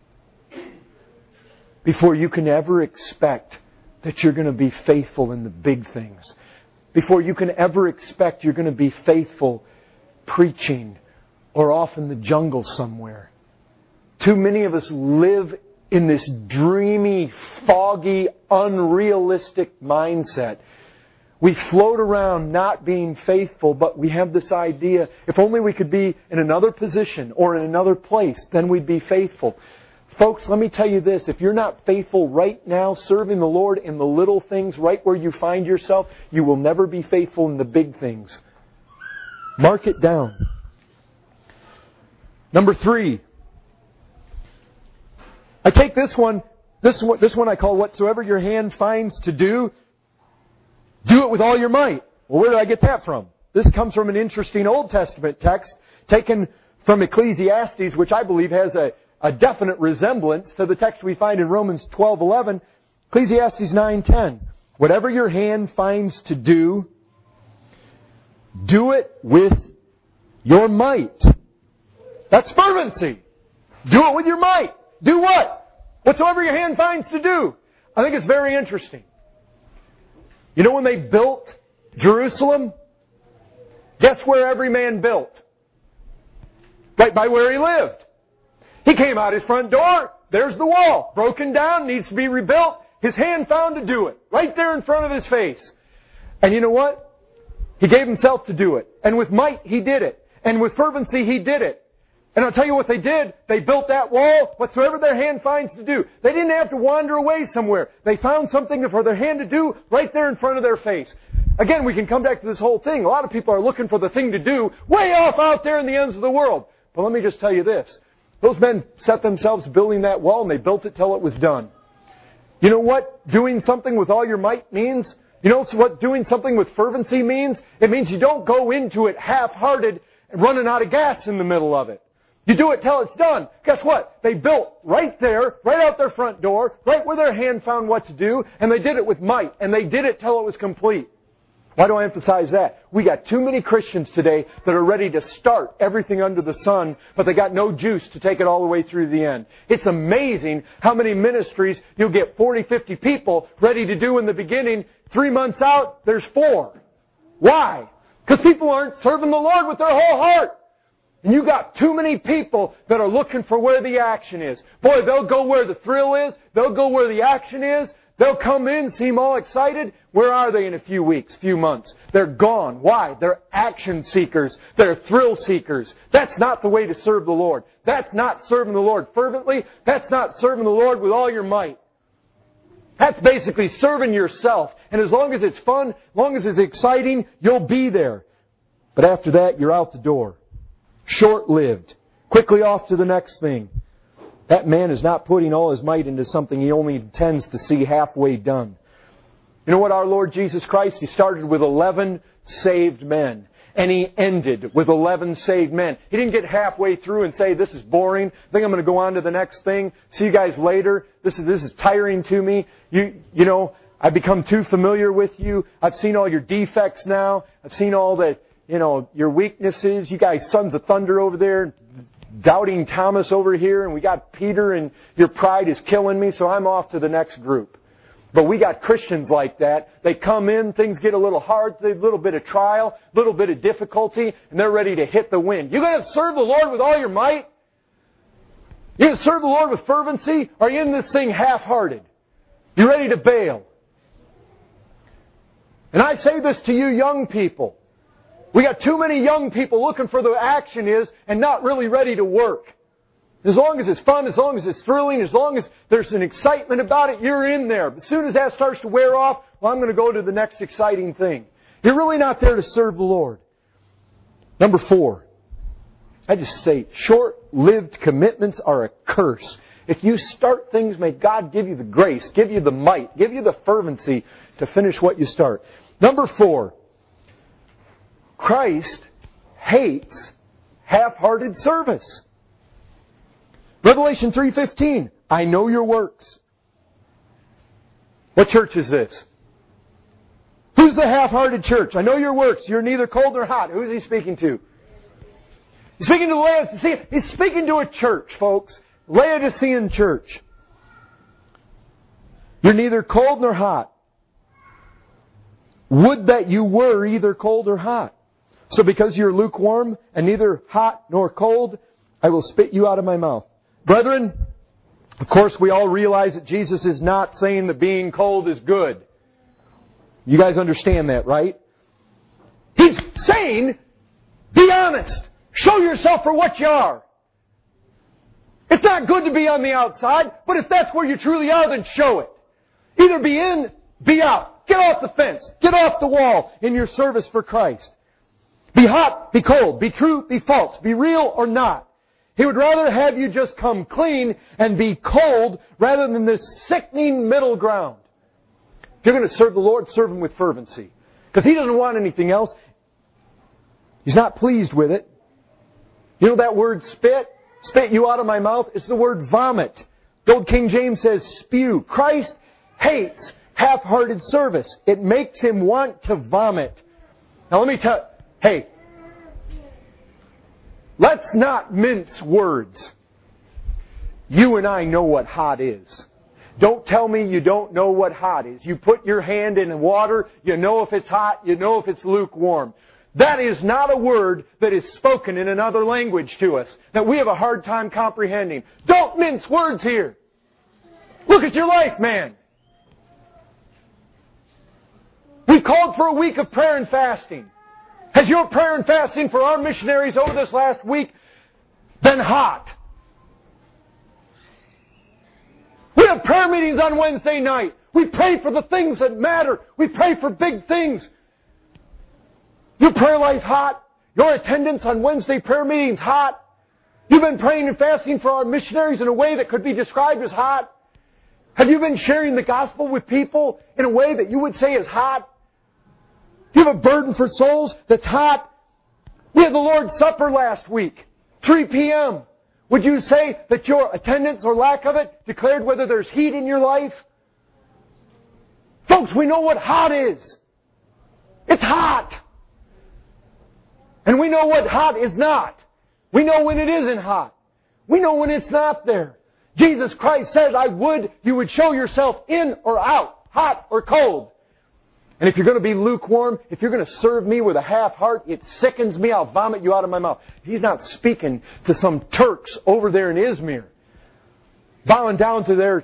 before you can ever expect that you're going to be faithful in the big things. Before you can ever expect you're going to be faithful preaching or off in the jungle somewhere. Too many of us live in this dreamy, foggy, unrealistic mindset. We float around not being faithful, but we have this idea, if only we could be in another position or in another place, then we'd be faithful. Folks, let me tell you this. If you're not faithful right now, serving the Lord in the little things, right where you find yourself, you will never be faithful in the big things. Mark it down. Number 3. I take this one I call whatsoever your hand finds to do, do it with all your might. Well, where did I get that from? This comes from an interesting Old Testament text taken from Ecclesiastes, which I believe has a definite resemblance to the text we find in Romans 12:11. Ecclesiastes 9:10. Whatever your hand finds to do, do it with your might. That's fervency. Do it with your might. Do what? Whatsoever your hand finds to do. I think it's very interesting. You know when they built Jerusalem? Guess where every man built? Right by where he lived. He came out his front door. There's the wall. Broken down. Needs to be rebuilt. His hand found to do it. Right there in front of his face. And you know what? He gave himself to do it. And with might, he did it. And with fervency, he did it. And I'll tell you what they did. They built that wall, whatsoever their hand finds to do. They didn't have to wander away somewhere. They found something for their hand to do right there in front of their face. Again, we can come back to this whole thing. A lot of people are looking for the thing to do way off out there in the ends of the world. But let me just tell you this. Those men set themselves building that wall and they built it till it was done. You know what doing something with all your might means? You know what doing something with fervency means? It means you don't go into it half-hearted and running out of gas in the middle of it. You do it till it's done. Guess what? They built right there, right out their front door, right where their hand found what to do, and they did it with might, and they did it till it was complete. Why do I emphasize that? We got too many Christians today that are ready to start everything under the sun, but they got no juice to take it all the way through the end. It's amazing how many ministries you'll get 40, 50 people ready to do in the beginning. 3 months out, there's 4. Why? Because people aren't serving the Lord with their whole heart. And you got too many people that are looking for where the action is. Boy, they'll go where the thrill is. They'll go where the action is. They'll come in, seem all excited. Where are they in a few weeks, few months? They're gone. Why? They're action seekers. They're thrill seekers. That's not the way to serve the Lord. That's not serving the Lord fervently. That's not serving the Lord with all your might. That's basically serving yourself. And as long as it's fun, as long as it's exciting, you'll be there. But after that, you're out the door. Short-lived. Quickly off to the next thing. That man is not putting all his might into something he only intends to see halfway done. You know what, our Lord Jesus Christ, He started with 11 saved men. And He ended with 11 saved men. He didn't get halfway through and say, this is boring. I think I'm going to go on to the next thing. See you guys later. This is tiring to me. You know, I've become too familiar with you. I've seen all your defects now. I've seen all the, your weaknesses. You guys sons of thunder over there. Doubting Thomas over here. And we got Peter, and your pride is killing me. So I'm off to the next group. But we got Christians like that. They come in, things get a little hard, a little bit of trial, a little bit of difficulty, and they're ready to hit the wind. You going to serve the Lord with all your might? You going to serve the Lord with fervency? Or are you in this thing half-hearted? You ready to bail? And I say this to you young people. We got too many young people looking for the action is and not really ready to work. As long as it's fun, as long as it's thrilling, as long as there's an excitement about it, you're in there. But as soon as that starts to wear off, well, I'm going to go to the next exciting thing. You're really not there to serve the Lord. Number 4. I just say short-lived commitments are a curse. If you start things, may God give you the grace, give you the might, give you the fervency to finish what you start. Number 4. Christ hates half-hearted service. Revelation 3:15, I know your works. What church is this? Who's the half-hearted church? I know your works. You're neither cold nor hot. Who's he speaking to? He's speaking to Laodicea. He's speaking to a church, folks. Laodicean church. You're neither cold nor hot. Would that you were either cold or hot. So because you're lukewarm and neither hot nor cold, I will spit you out of my mouth. Brethren, of course we all realize that Jesus is not saying that being cold is good. You guys understand that, right? He's saying, be honest. Show yourself for what you are. It's not good to be on the outside, but if that's where you truly are, then show it. Either be in, be out. Get off the fence. Get off the wall in your service for Christ. Be hot, be cold. Be true, be false. Be real or not. He would rather have you just come clean and be cold rather than this sickening middle ground. If you're going to serve the Lord, serve Him with fervency. Because He doesn't want anything else. He's not pleased with it. You know that word spit? Spit you out of my mouth? It's the word vomit. The old King James says spew. Christ hates half-hearted service. It makes Him want to vomit. Now let me tell you, hey, let's not mince words. You and I know what hot is. Don't tell me you don't know what hot is. You put your hand in the water, you know if it's hot, you know if it's lukewarm. That is not a word that is spoken in another language to us that we have a hard time comprehending. Don't mince words here. Look at your life, man. We called for a week of prayer and fasting. Has your prayer and fasting for our missionaries over this last week been hot? We have prayer meetings on Wednesday night. We pray for the things that matter. We pray for big things. Your prayer life hot? Your attendance on Wednesday prayer meetings hot? You've been praying and fasting for our missionaries in a way that could be described as hot? Have you been sharing the gospel with people in a way that you would say is hot? You have a burden for souls that's hot? We had the Lord's Supper last week, 3 p.m. Would you say that your attendance or lack of it declared whether there's heat in your life? Folks, we know what hot is. It's hot. And we know what hot is not. We know when it isn't hot. We know when it's not there. Jesus Christ said, you would show yourself in or out, hot or cold. And if you're going to be lukewarm, if you're going to serve me with a half heart, it sickens me, I'll vomit you out of my mouth. He's not speaking to some Turks over there in Izmir. Bowing down to their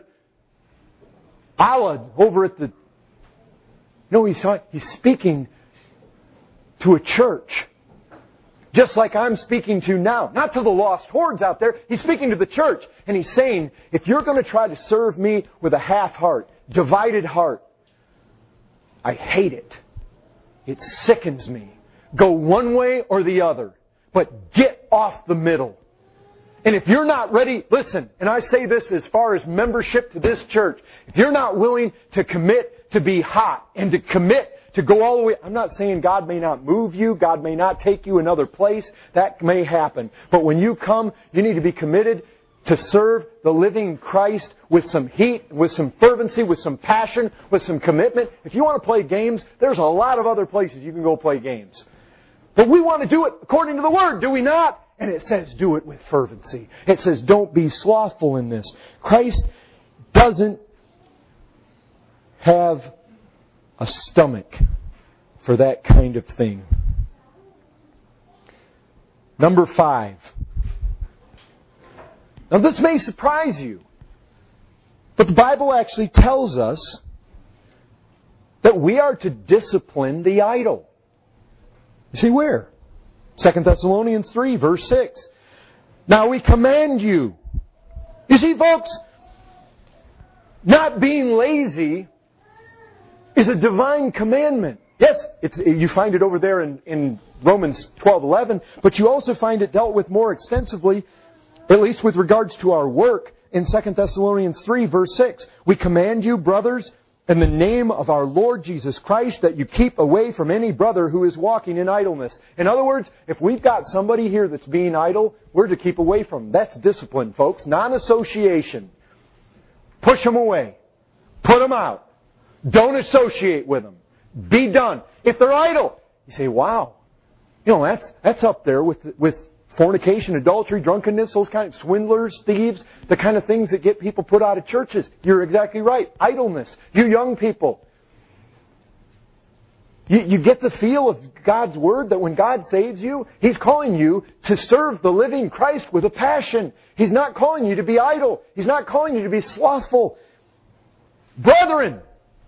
Allah over at the... No, he's speaking to a church. Just like I'm speaking to now. Not to the lost hordes out there. He's speaking to the church. And He's saying, if you're going to try to serve me with a half heart, divided heart, I hate it. It sickens me. Go one way or the other. But get off the middle. And if you're not ready, listen, and I say this as far as membership to this church, if you're not willing to commit to be hot and to commit to go all the way, I'm not saying God may not move you, God may not take you another place, that may happen. But when you come, you need to be committed to serve the living Christ with some heat, with some fervency, with some passion, with some commitment. If you want to play games, there's a lot of other places you can go play games. But we want to do it according to the Word, do we not? And it says do it with fervency. It says don't be slothful in this. Christ doesn't have a stomach for that kind of thing. Number 5. Now this may surprise you, but the Bible actually tells us that we are to discipline the idle. You see where? 2 Thessalonians 3, verse 6. Now we command you. You see, folks, not being lazy is a divine commandment. Yes, you find it over there in Romans 12:11, but you also find it dealt with more extensively, at least with regards to our work, in 2 Thessalonians 3, verse 6. We command you, brothers, in the name of our Lord Jesus Christ, that you keep away from any brother who is walking in idleness. In other words, if we've got somebody here that's being idle, we're to keep away from them. That's discipline, folks. Non-association. Push them away. Put them out. Don't associate with them. Be done. If they're idle, you say, wow, that's up there with fornication, adultery, drunkenness, those kind of swindlers, thieves, the kind of things that get people put out of churches. You're exactly right. Idleness. You young people. You get the feel of God's Word that when God saves you, He's calling you to serve the living Christ with a passion. He's not calling you to be idle. He's not calling you to be slothful. Brethren,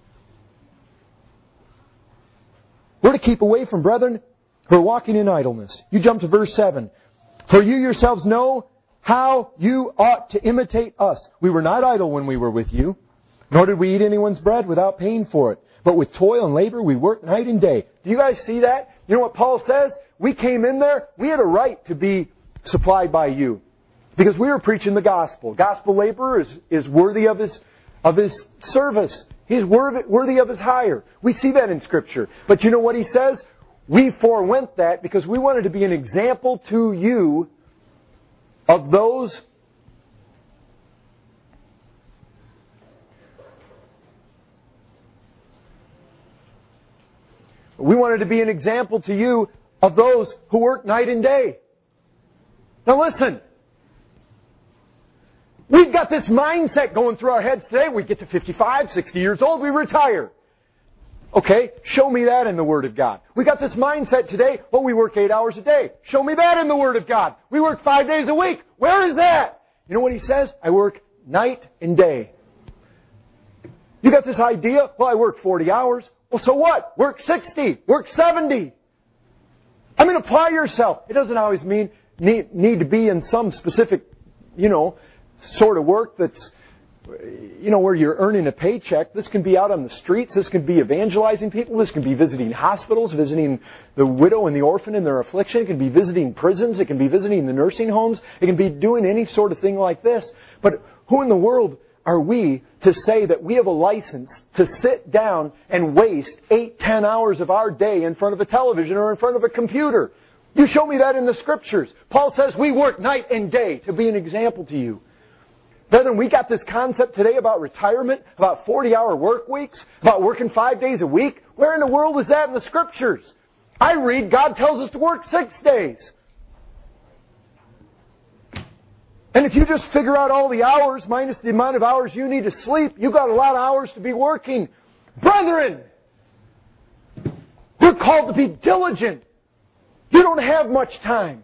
we're to keep away from brethren who are walking in idleness. You jump to verse 7. For you yourselves know how you ought to imitate us. We were not idle when we were with you, nor did we eat anyone's bread without paying for it. But with toil and labor we worked night and day. Do you guys see that? You know what Paul says? We came in there, we had a right to be supplied by you. Because we were preaching the gospel. Gospel laborer is worthy of his service. He's worthy of his hire. We see that in Scripture. But you know what he says? We forewent that because we wanted to be an example to you of those we wanted to be an example to you of those who work night and day. Now listen. We've got this mindset going through our heads today. We get to 55, 60 years old, we retire. Okay, show me that in the Word of God. We got this mindset today, well, we work 8 hours a day. Show me that in the Word of God. We work 5 days a week. Where is that? You know what he says? I work night and day. You got this idea? Well, I work 40 hours. Well, so what? Work 60. Work 70. I mean, apply yourself. It doesn't always mean need to be in some specific, sort of work that's, where you're earning a paycheck. This can be out on the streets. This can be evangelizing people. This can be visiting hospitals, visiting the widow and the orphan in their affliction. It can be visiting prisons. It can be visiting the nursing homes. It can be doing any sort of thing like this. But who in the world are we to say that we have a license to sit down and waste 8, 10 hours of our day in front of a television or in front of a computer? You show me that in the Scriptures. Paul says we work night and day to be an example to you. Brethren, we got this concept today about retirement, about 40-hour work weeks, about working 5 days a week. Where in the world is that in the Scriptures? I read God tells us to work 6 days. And if you just figure out all the hours minus the amount of hours you need to sleep, you've got a lot of hours to be working. Brethren, we're called to be diligent. You don't have much time.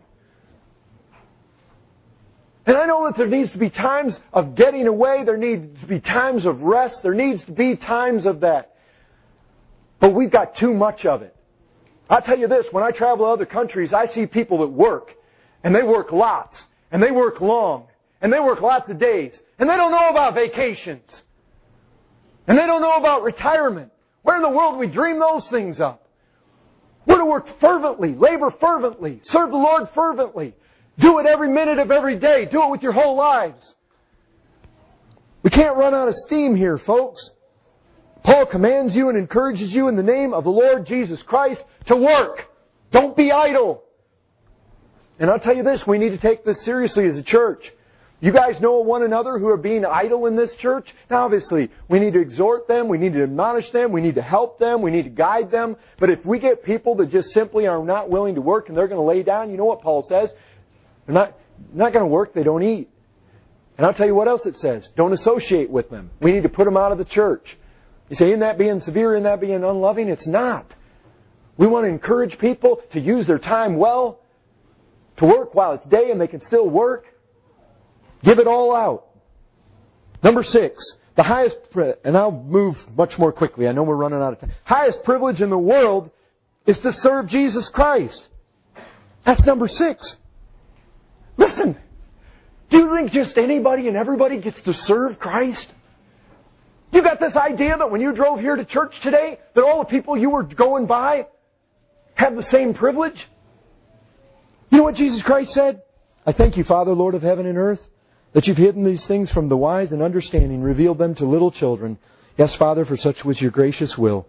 And I know that there needs to be times of getting away. There needs to be times of rest. There needs to be times of that. But we've got too much of it. I'll tell you this, when I travel to other countries, I see people that work. And they work lots. And they work long. And they work lots of days. And they don't know about vacations. And they don't know about retirement. Where in the world do we dream those things up? We're to work fervently, labor fervently, serve the Lord fervently. Do it every minute of every day. Do it with your whole lives. We can't run out of steam here, folks. Paul commands you and encourages you in the name of the Lord Jesus Christ to work. Don't be idle. And I'll tell you this, we need to take this seriously as a church. You guys know one another who are being idle in this church? Now obviously, we need to exhort them, we need to admonish them, we need to help them, we need to guide them. But if we get people that just simply are not willing to work and they're going to lay down, you know what Paul says? They're not going to work, they don't eat. And I'll tell you what else it says. Don't associate with them. We need to put them out of the church. You say, isn't that being severe? Isn't that being unloving? It's not. We want to encourage people to use their time well, to work while it's day and they can still work. Give it all out. Number 6, the highest, and I'll move much more quickly. I know we're running out of time. Highest privilege in the world is to serve Jesus Christ. That's number 6. Listen, do you think just anybody and everybody gets to serve Christ? You got this idea that when you drove here to church today, that all the people you were going by have the same privilege? You know what Jesus Christ said? I thank you, Father, Lord of heaven and earth, that you've hidden these things from the wise and understanding, revealed them to little children. Yes, Father, for such was your gracious will.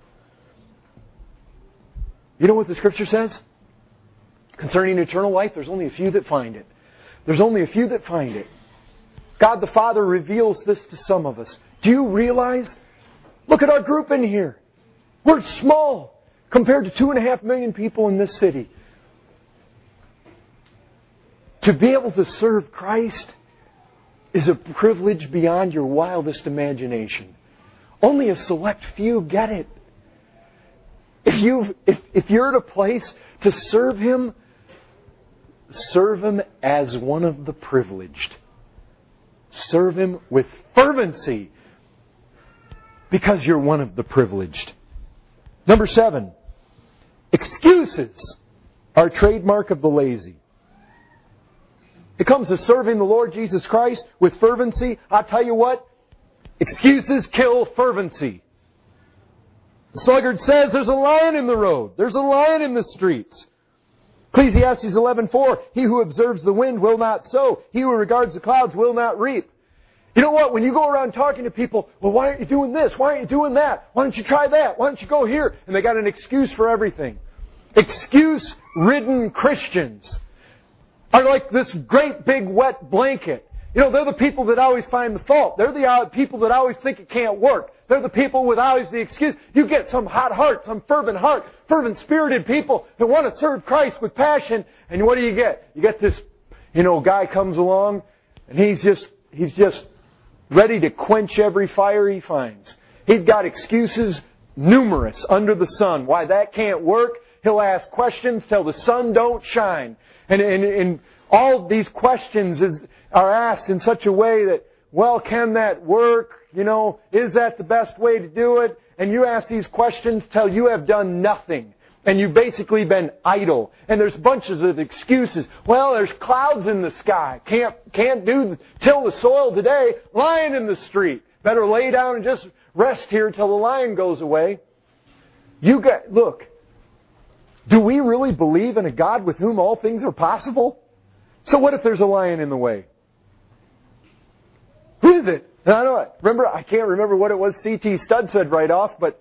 You know what the Scripture says? Concerning eternal life, there's only a few that find it. There's only a few that find it. God the Father reveals this to some of us. Do you realize? Look at our group in here. We're small compared to 2.5 million people in this city. To be able to serve Christ is a privilege beyond your wildest imagination. Only a select few get it. If you're at a place to serve Him as one of the privileged. Serve Him with fervency because you're one of the privileged. Number 7, excuses are a trademark of the lazy. It comes to serving the Lord Jesus Christ with fervency. I'll tell you what, excuses kill fervency. The sluggard says there's a lion in the road. There's a lion in the streets. Ecclesiastes 11:4, he who observes the wind will not sow. He who regards the clouds will not reap. You know what? When you go around talking to people, well, why aren't you doing this? Why aren't you doing that? Why don't you try that? Why don't you go here? And they got an excuse for everything. Excuse-ridden Christians are like this great big wet blanket. You know, they're the people that always find the fault. They're the people that always think it can't work. They're the people with always the excuse. You get some hot heart, some fervent heart, fervent spirited people that want to serve Christ with passion. And what do? You get this, guy comes along and he's just ready to quench every fire he finds. He's got excuses numerous under the sun why that can't work. He'll ask questions till the sun don't shine. And all these questions are asked in such a way that, well, can that work? Is that the best way to do it? And you ask these questions till you have done nothing. And you've basically been idle. And there's bunches of excuses. Well, there's clouds in the sky. Can't till the soil today. Lion in the street. Better lay down and just rest here till the lion goes away. Look. Do we really believe in a God with whom all things are possible? So what if there's a lion in the way? Who is it? I can't remember what it was C.T. Studd said right off, but,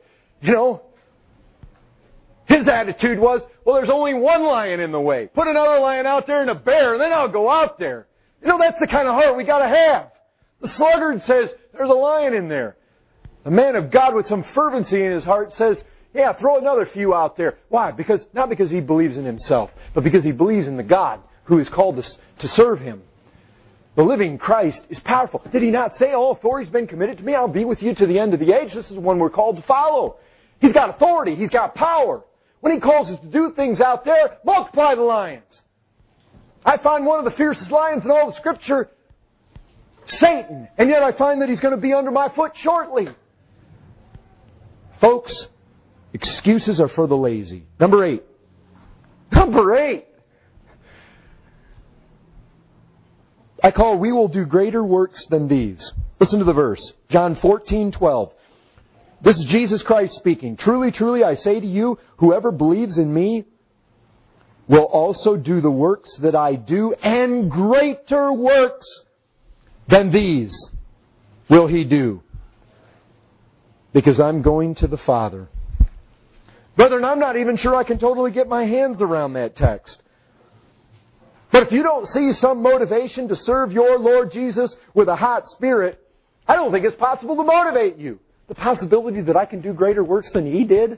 his attitude was, well, there's only one lion in the way. Put another lion out there and a bear, and then I'll go out there. That's the kind of heart we got to have. The sluggard says, there's a lion in there. The man of God with some fervency in his heart says, yeah, throw another few out there. Why? Not because he believes in himself, but because he believes in the God who is called us to serve Him. The living Christ is powerful. Did He not say, all authority has been committed to me? I'll be with you to the end of the age. This is the one we're called to follow. He's got authority. He's got power. When He calls us to do things out there, multiply the lions. I find one of the fiercest lions in all the Scripture, Satan. And yet I find that he's going to be under my foot shortly. Folks, excuses are for the lazy. Number 8. I call, we will do greater works than these. Listen to the verse. John 14:12. This is Jesus Christ speaking. Truly, truly, I say to you, whoever believes in me will also do the works that I do, and greater works than these will he do. Because I'm going to the Father. Brethren, I'm not even sure I can totally get my hands around that text. But if you don't see some motivation to serve your Lord Jesus with a hot spirit, I don't think it's possible to motivate you. The possibility that I can do greater works than He did,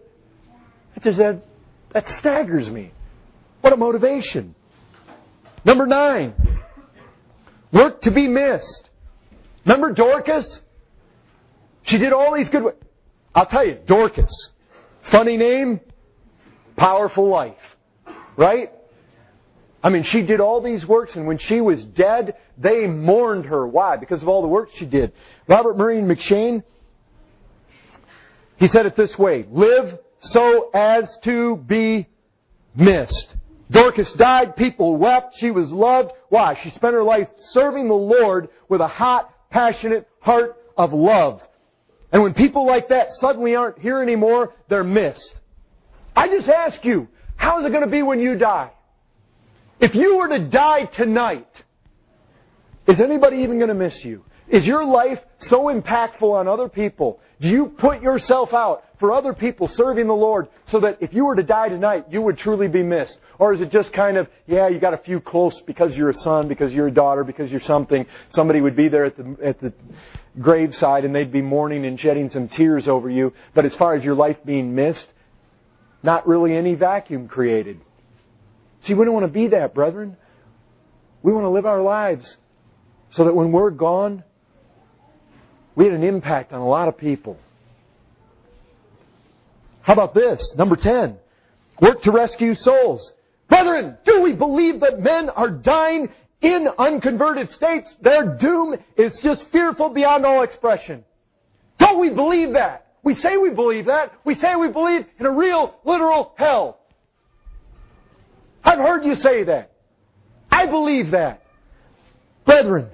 that staggers me. What a motivation. Number 9. Work to be missed. Remember Dorcas? She did all these good works. I'll tell you, Dorcas. Funny name, powerful life. Right? I mean, she did all these works, and when she was dead, they mourned her. Why? Because of all the work she did. Robert Murray McCheyne, he said it this way: live so as to be missed. Dorcas died, people wept, she was loved. Why? She spent her life serving the Lord with a hot, passionate heart of love. And when people like that suddenly aren't here anymore, they're missed. I just ask you, how is it going to be when you die? If you were to die tonight, is anybody even going to miss you? Is your life so impactful on other people? Do you put yourself out for other people serving the Lord so that if you were to die tonight, you would truly be missed? Or is it just kind of, yeah, you got a few close because you're a son, because you're a daughter, because you're something. Somebody would be there at the graveside and they'd be mourning and shedding some tears over you. But as far as your life being missed, not really any vacuum created. See, we don't want to be that, brethren. We want to live our lives so that when we're gone, we had an impact on a lot of people. How about this? Number 10. Work to rescue souls. Brethren, do we believe that men are dying in unconverted states? Their doom is just fearful beyond all expression. Don't we believe that? We say we believe that. We say we believe in a real, literal hell. I've heard you say that. I believe that. Brethren,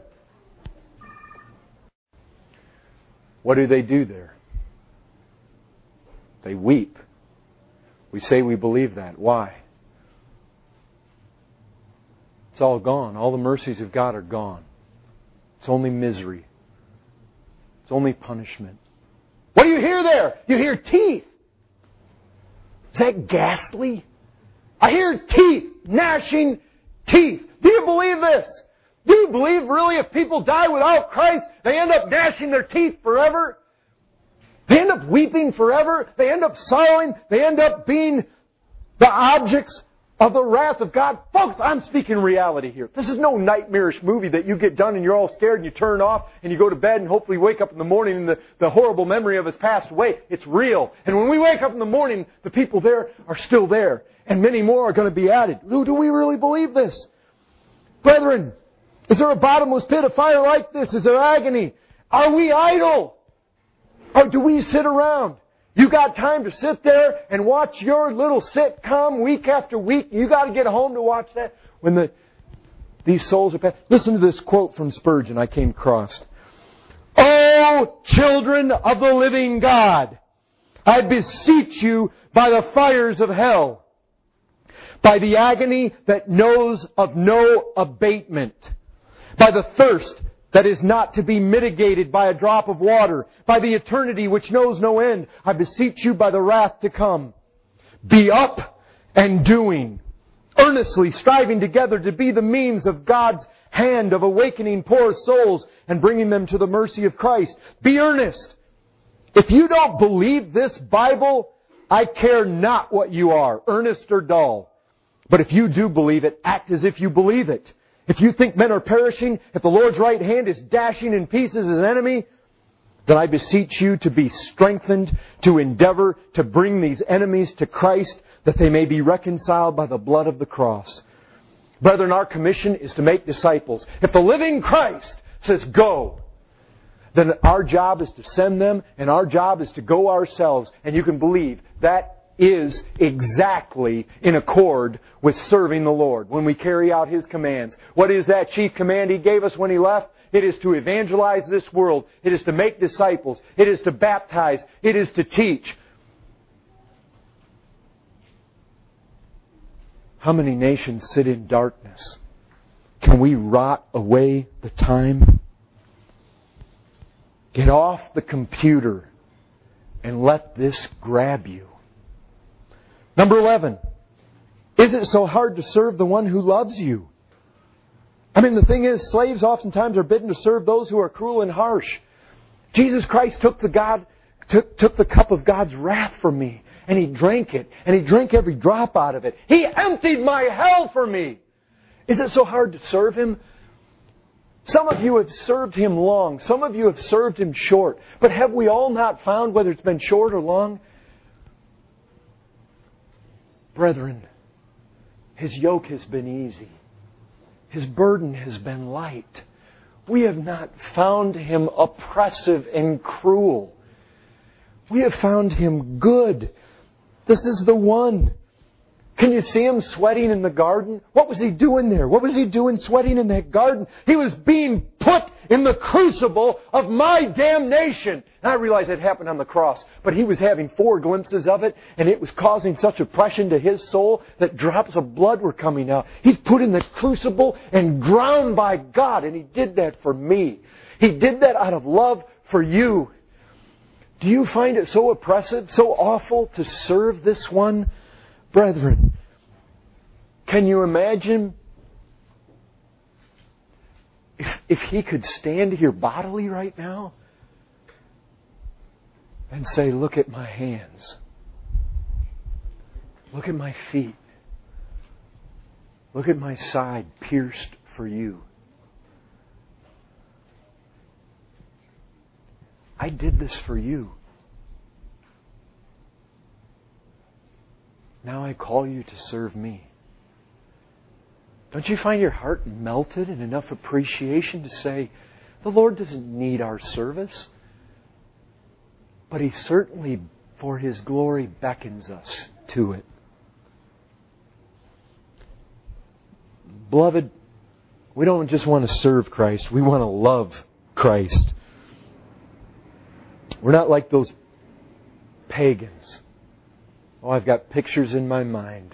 what do they do there? They weep. We say we believe that. Why? It's all gone. All the mercies of God are gone. It's only misery. It's only punishment. What do you hear there? You hear teeth. Is that ghastly? I hear teeth, gnashing teeth. Do you believe this? Do you believe really if people die without Christ, they end up gnashing their teeth forever? They end up weeping forever. They end up sorrowing. They end up being the objects of the wrath of God. Folks, I'm speaking reality here. This is no nightmarish movie that you get done and you're all scared and you turn off and you go to bed and hopefully wake up in the morning and the horrible memory of us passed away. It's real. And when we wake up in the morning, the people there are still there. And many more are going to be added. Do we really believe this? Brethren, is there a bottomless pit of fire like this? Is there agony? Are we idle? Or do we sit around? You got time to sit there and watch your little sitcom week after week. You got to get home to watch that when these souls are passed. Listen to this quote from Spurgeon I came across. "O children of the living God, I beseech you by the fires of hell, by the agony that knows of no abatement, by the thirst that is not to be mitigated by a drop of water, by the eternity which knows no end, I beseech you by the wrath to come. Be up and doing, earnestly striving together to be the means of God's hand of awakening poor souls and bringing them to the mercy of Christ. Be earnest. If you don't believe this Bible, I care not what you are, earnest or dull. But if you do believe it, act as if you believe it. If you think men are perishing, if the Lord's right hand is dashing in pieces his enemy, then I beseech you to be strengthened, to endeavor to bring these enemies to Christ, that they may be reconciled by the blood of the cross. Brethren, our commission is to make disciples. If the living Christ says go, then our job is to send them, and our job is to go ourselves. And you can believe that is exactly in accord with serving the Lord when we carry out His commands. What is that chief command He gave us when He left? It is to evangelize this world. It is to make disciples. It is to baptize. It is to teach. How many nations sit in darkness? Can we rot away the time? Get off the computer and let this grab you. Number 11. Is it so hard to serve the one who loves you? I mean, the thing is, slaves oftentimes are bidden to serve those who are cruel and harsh. Jesus Christ took the cup of God's wrath for me, and He drank it, and He drank every drop out of it. He emptied my hell for me. Is it so hard to serve Him? Some of you have served Him long. Some of you have served Him short. But have we all not found, whether it's been short or long? Brethren, His yoke has been easy. His burden has been light. We have not found Him oppressive and cruel. We have found Him good. This is the one. Can you see Him sweating in the garden? What was He doing there? What was He doing sweating in that garden? He was being put in the crucible of my damnation. And I realize it happened on the cross. But He was having 4 glimpses of it, and it was causing such oppression to His soul that drops of blood were coming out. He's put in the crucible and ground by God, and He did that for me. He did that out of love for you. Do you find it so oppressive, so awful to serve this one? Brethren, can you imagine if He could stand here bodily right now and say, look at my hands. Look at my feet. Look at my side pierced for you. I did this for you. Now I call you to serve me. Don't you find your heart melted in enough appreciation to say, the Lord doesn't need our service, but He certainly, for His glory, beckons us to it. Beloved, we don't just want to serve Christ, we want to love Christ. We're not like those pagans. Oh, I've got pictures in my mind.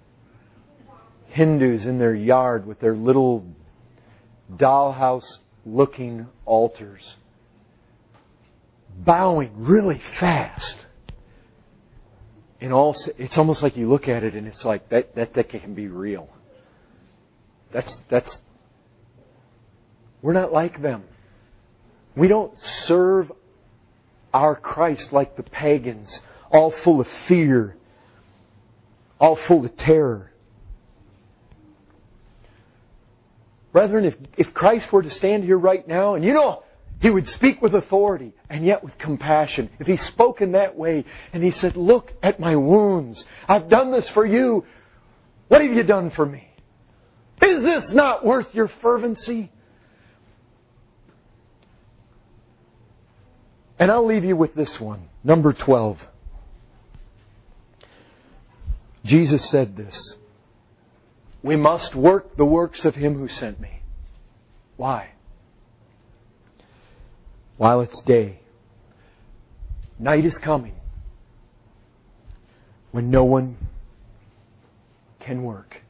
Hindus in their yard with their little dollhouse-looking altars. Bowing really fast. It's almost like you look at it and it's like, that can be real. We're not like them. We don't serve our Christ like the pagans, all full of fear, all full of terror. Brethren, if Christ were to stand here right now, and He would speak with authority and yet with compassion. If He spoke in that way and He said, look at my wounds. I've done this for you. What have you done for me? Is this not worth your fervency? And I'll leave you with this one. Number 12. Jesus said this. We must work the works of Him who sent me. Why? While it's day. Night is coming. When no one can work.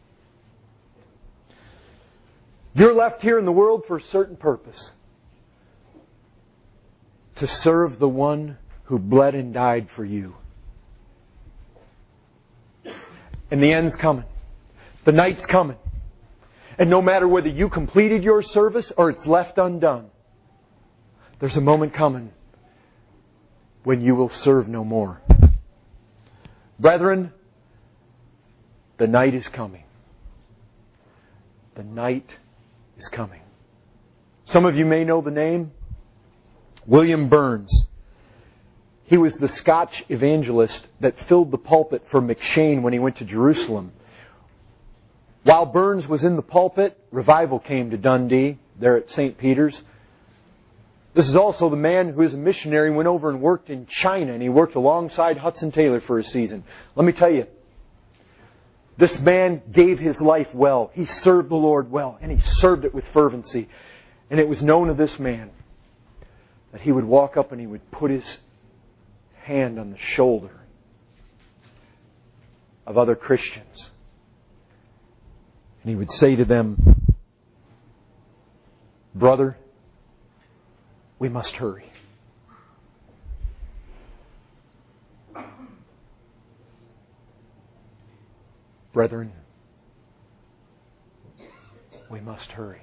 You're left here in the world for a certain purpose. To serve the one who bled and died for you. And the end's coming. The night's coming. And no matter whether you completed your service or it's left undone, there's a moment coming when you will serve no more. Brethren, the night is coming. The night is coming. Some of you may know the name William Burns. He was the Scotch evangelist that filled the pulpit for McCheyne when he went to Jerusalem. While Burns was in the pulpit, revival came to Dundee, there at St. Peter's. This is also the man who, as a missionary, went over and worked in China, and he worked alongside Hudson Taylor for a season. Let me tell you, this man gave his life well. He served the Lord well, and he served it with fervency. And it was known of this man that he would walk up and he would put his hand on the shoulder of other Christians. And he would say to them, brother, we must hurry. Brethren, we must hurry.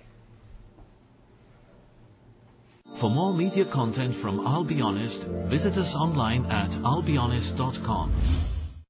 For more media content from I'll Be Honest, visit us online at I'llBeHonest.com.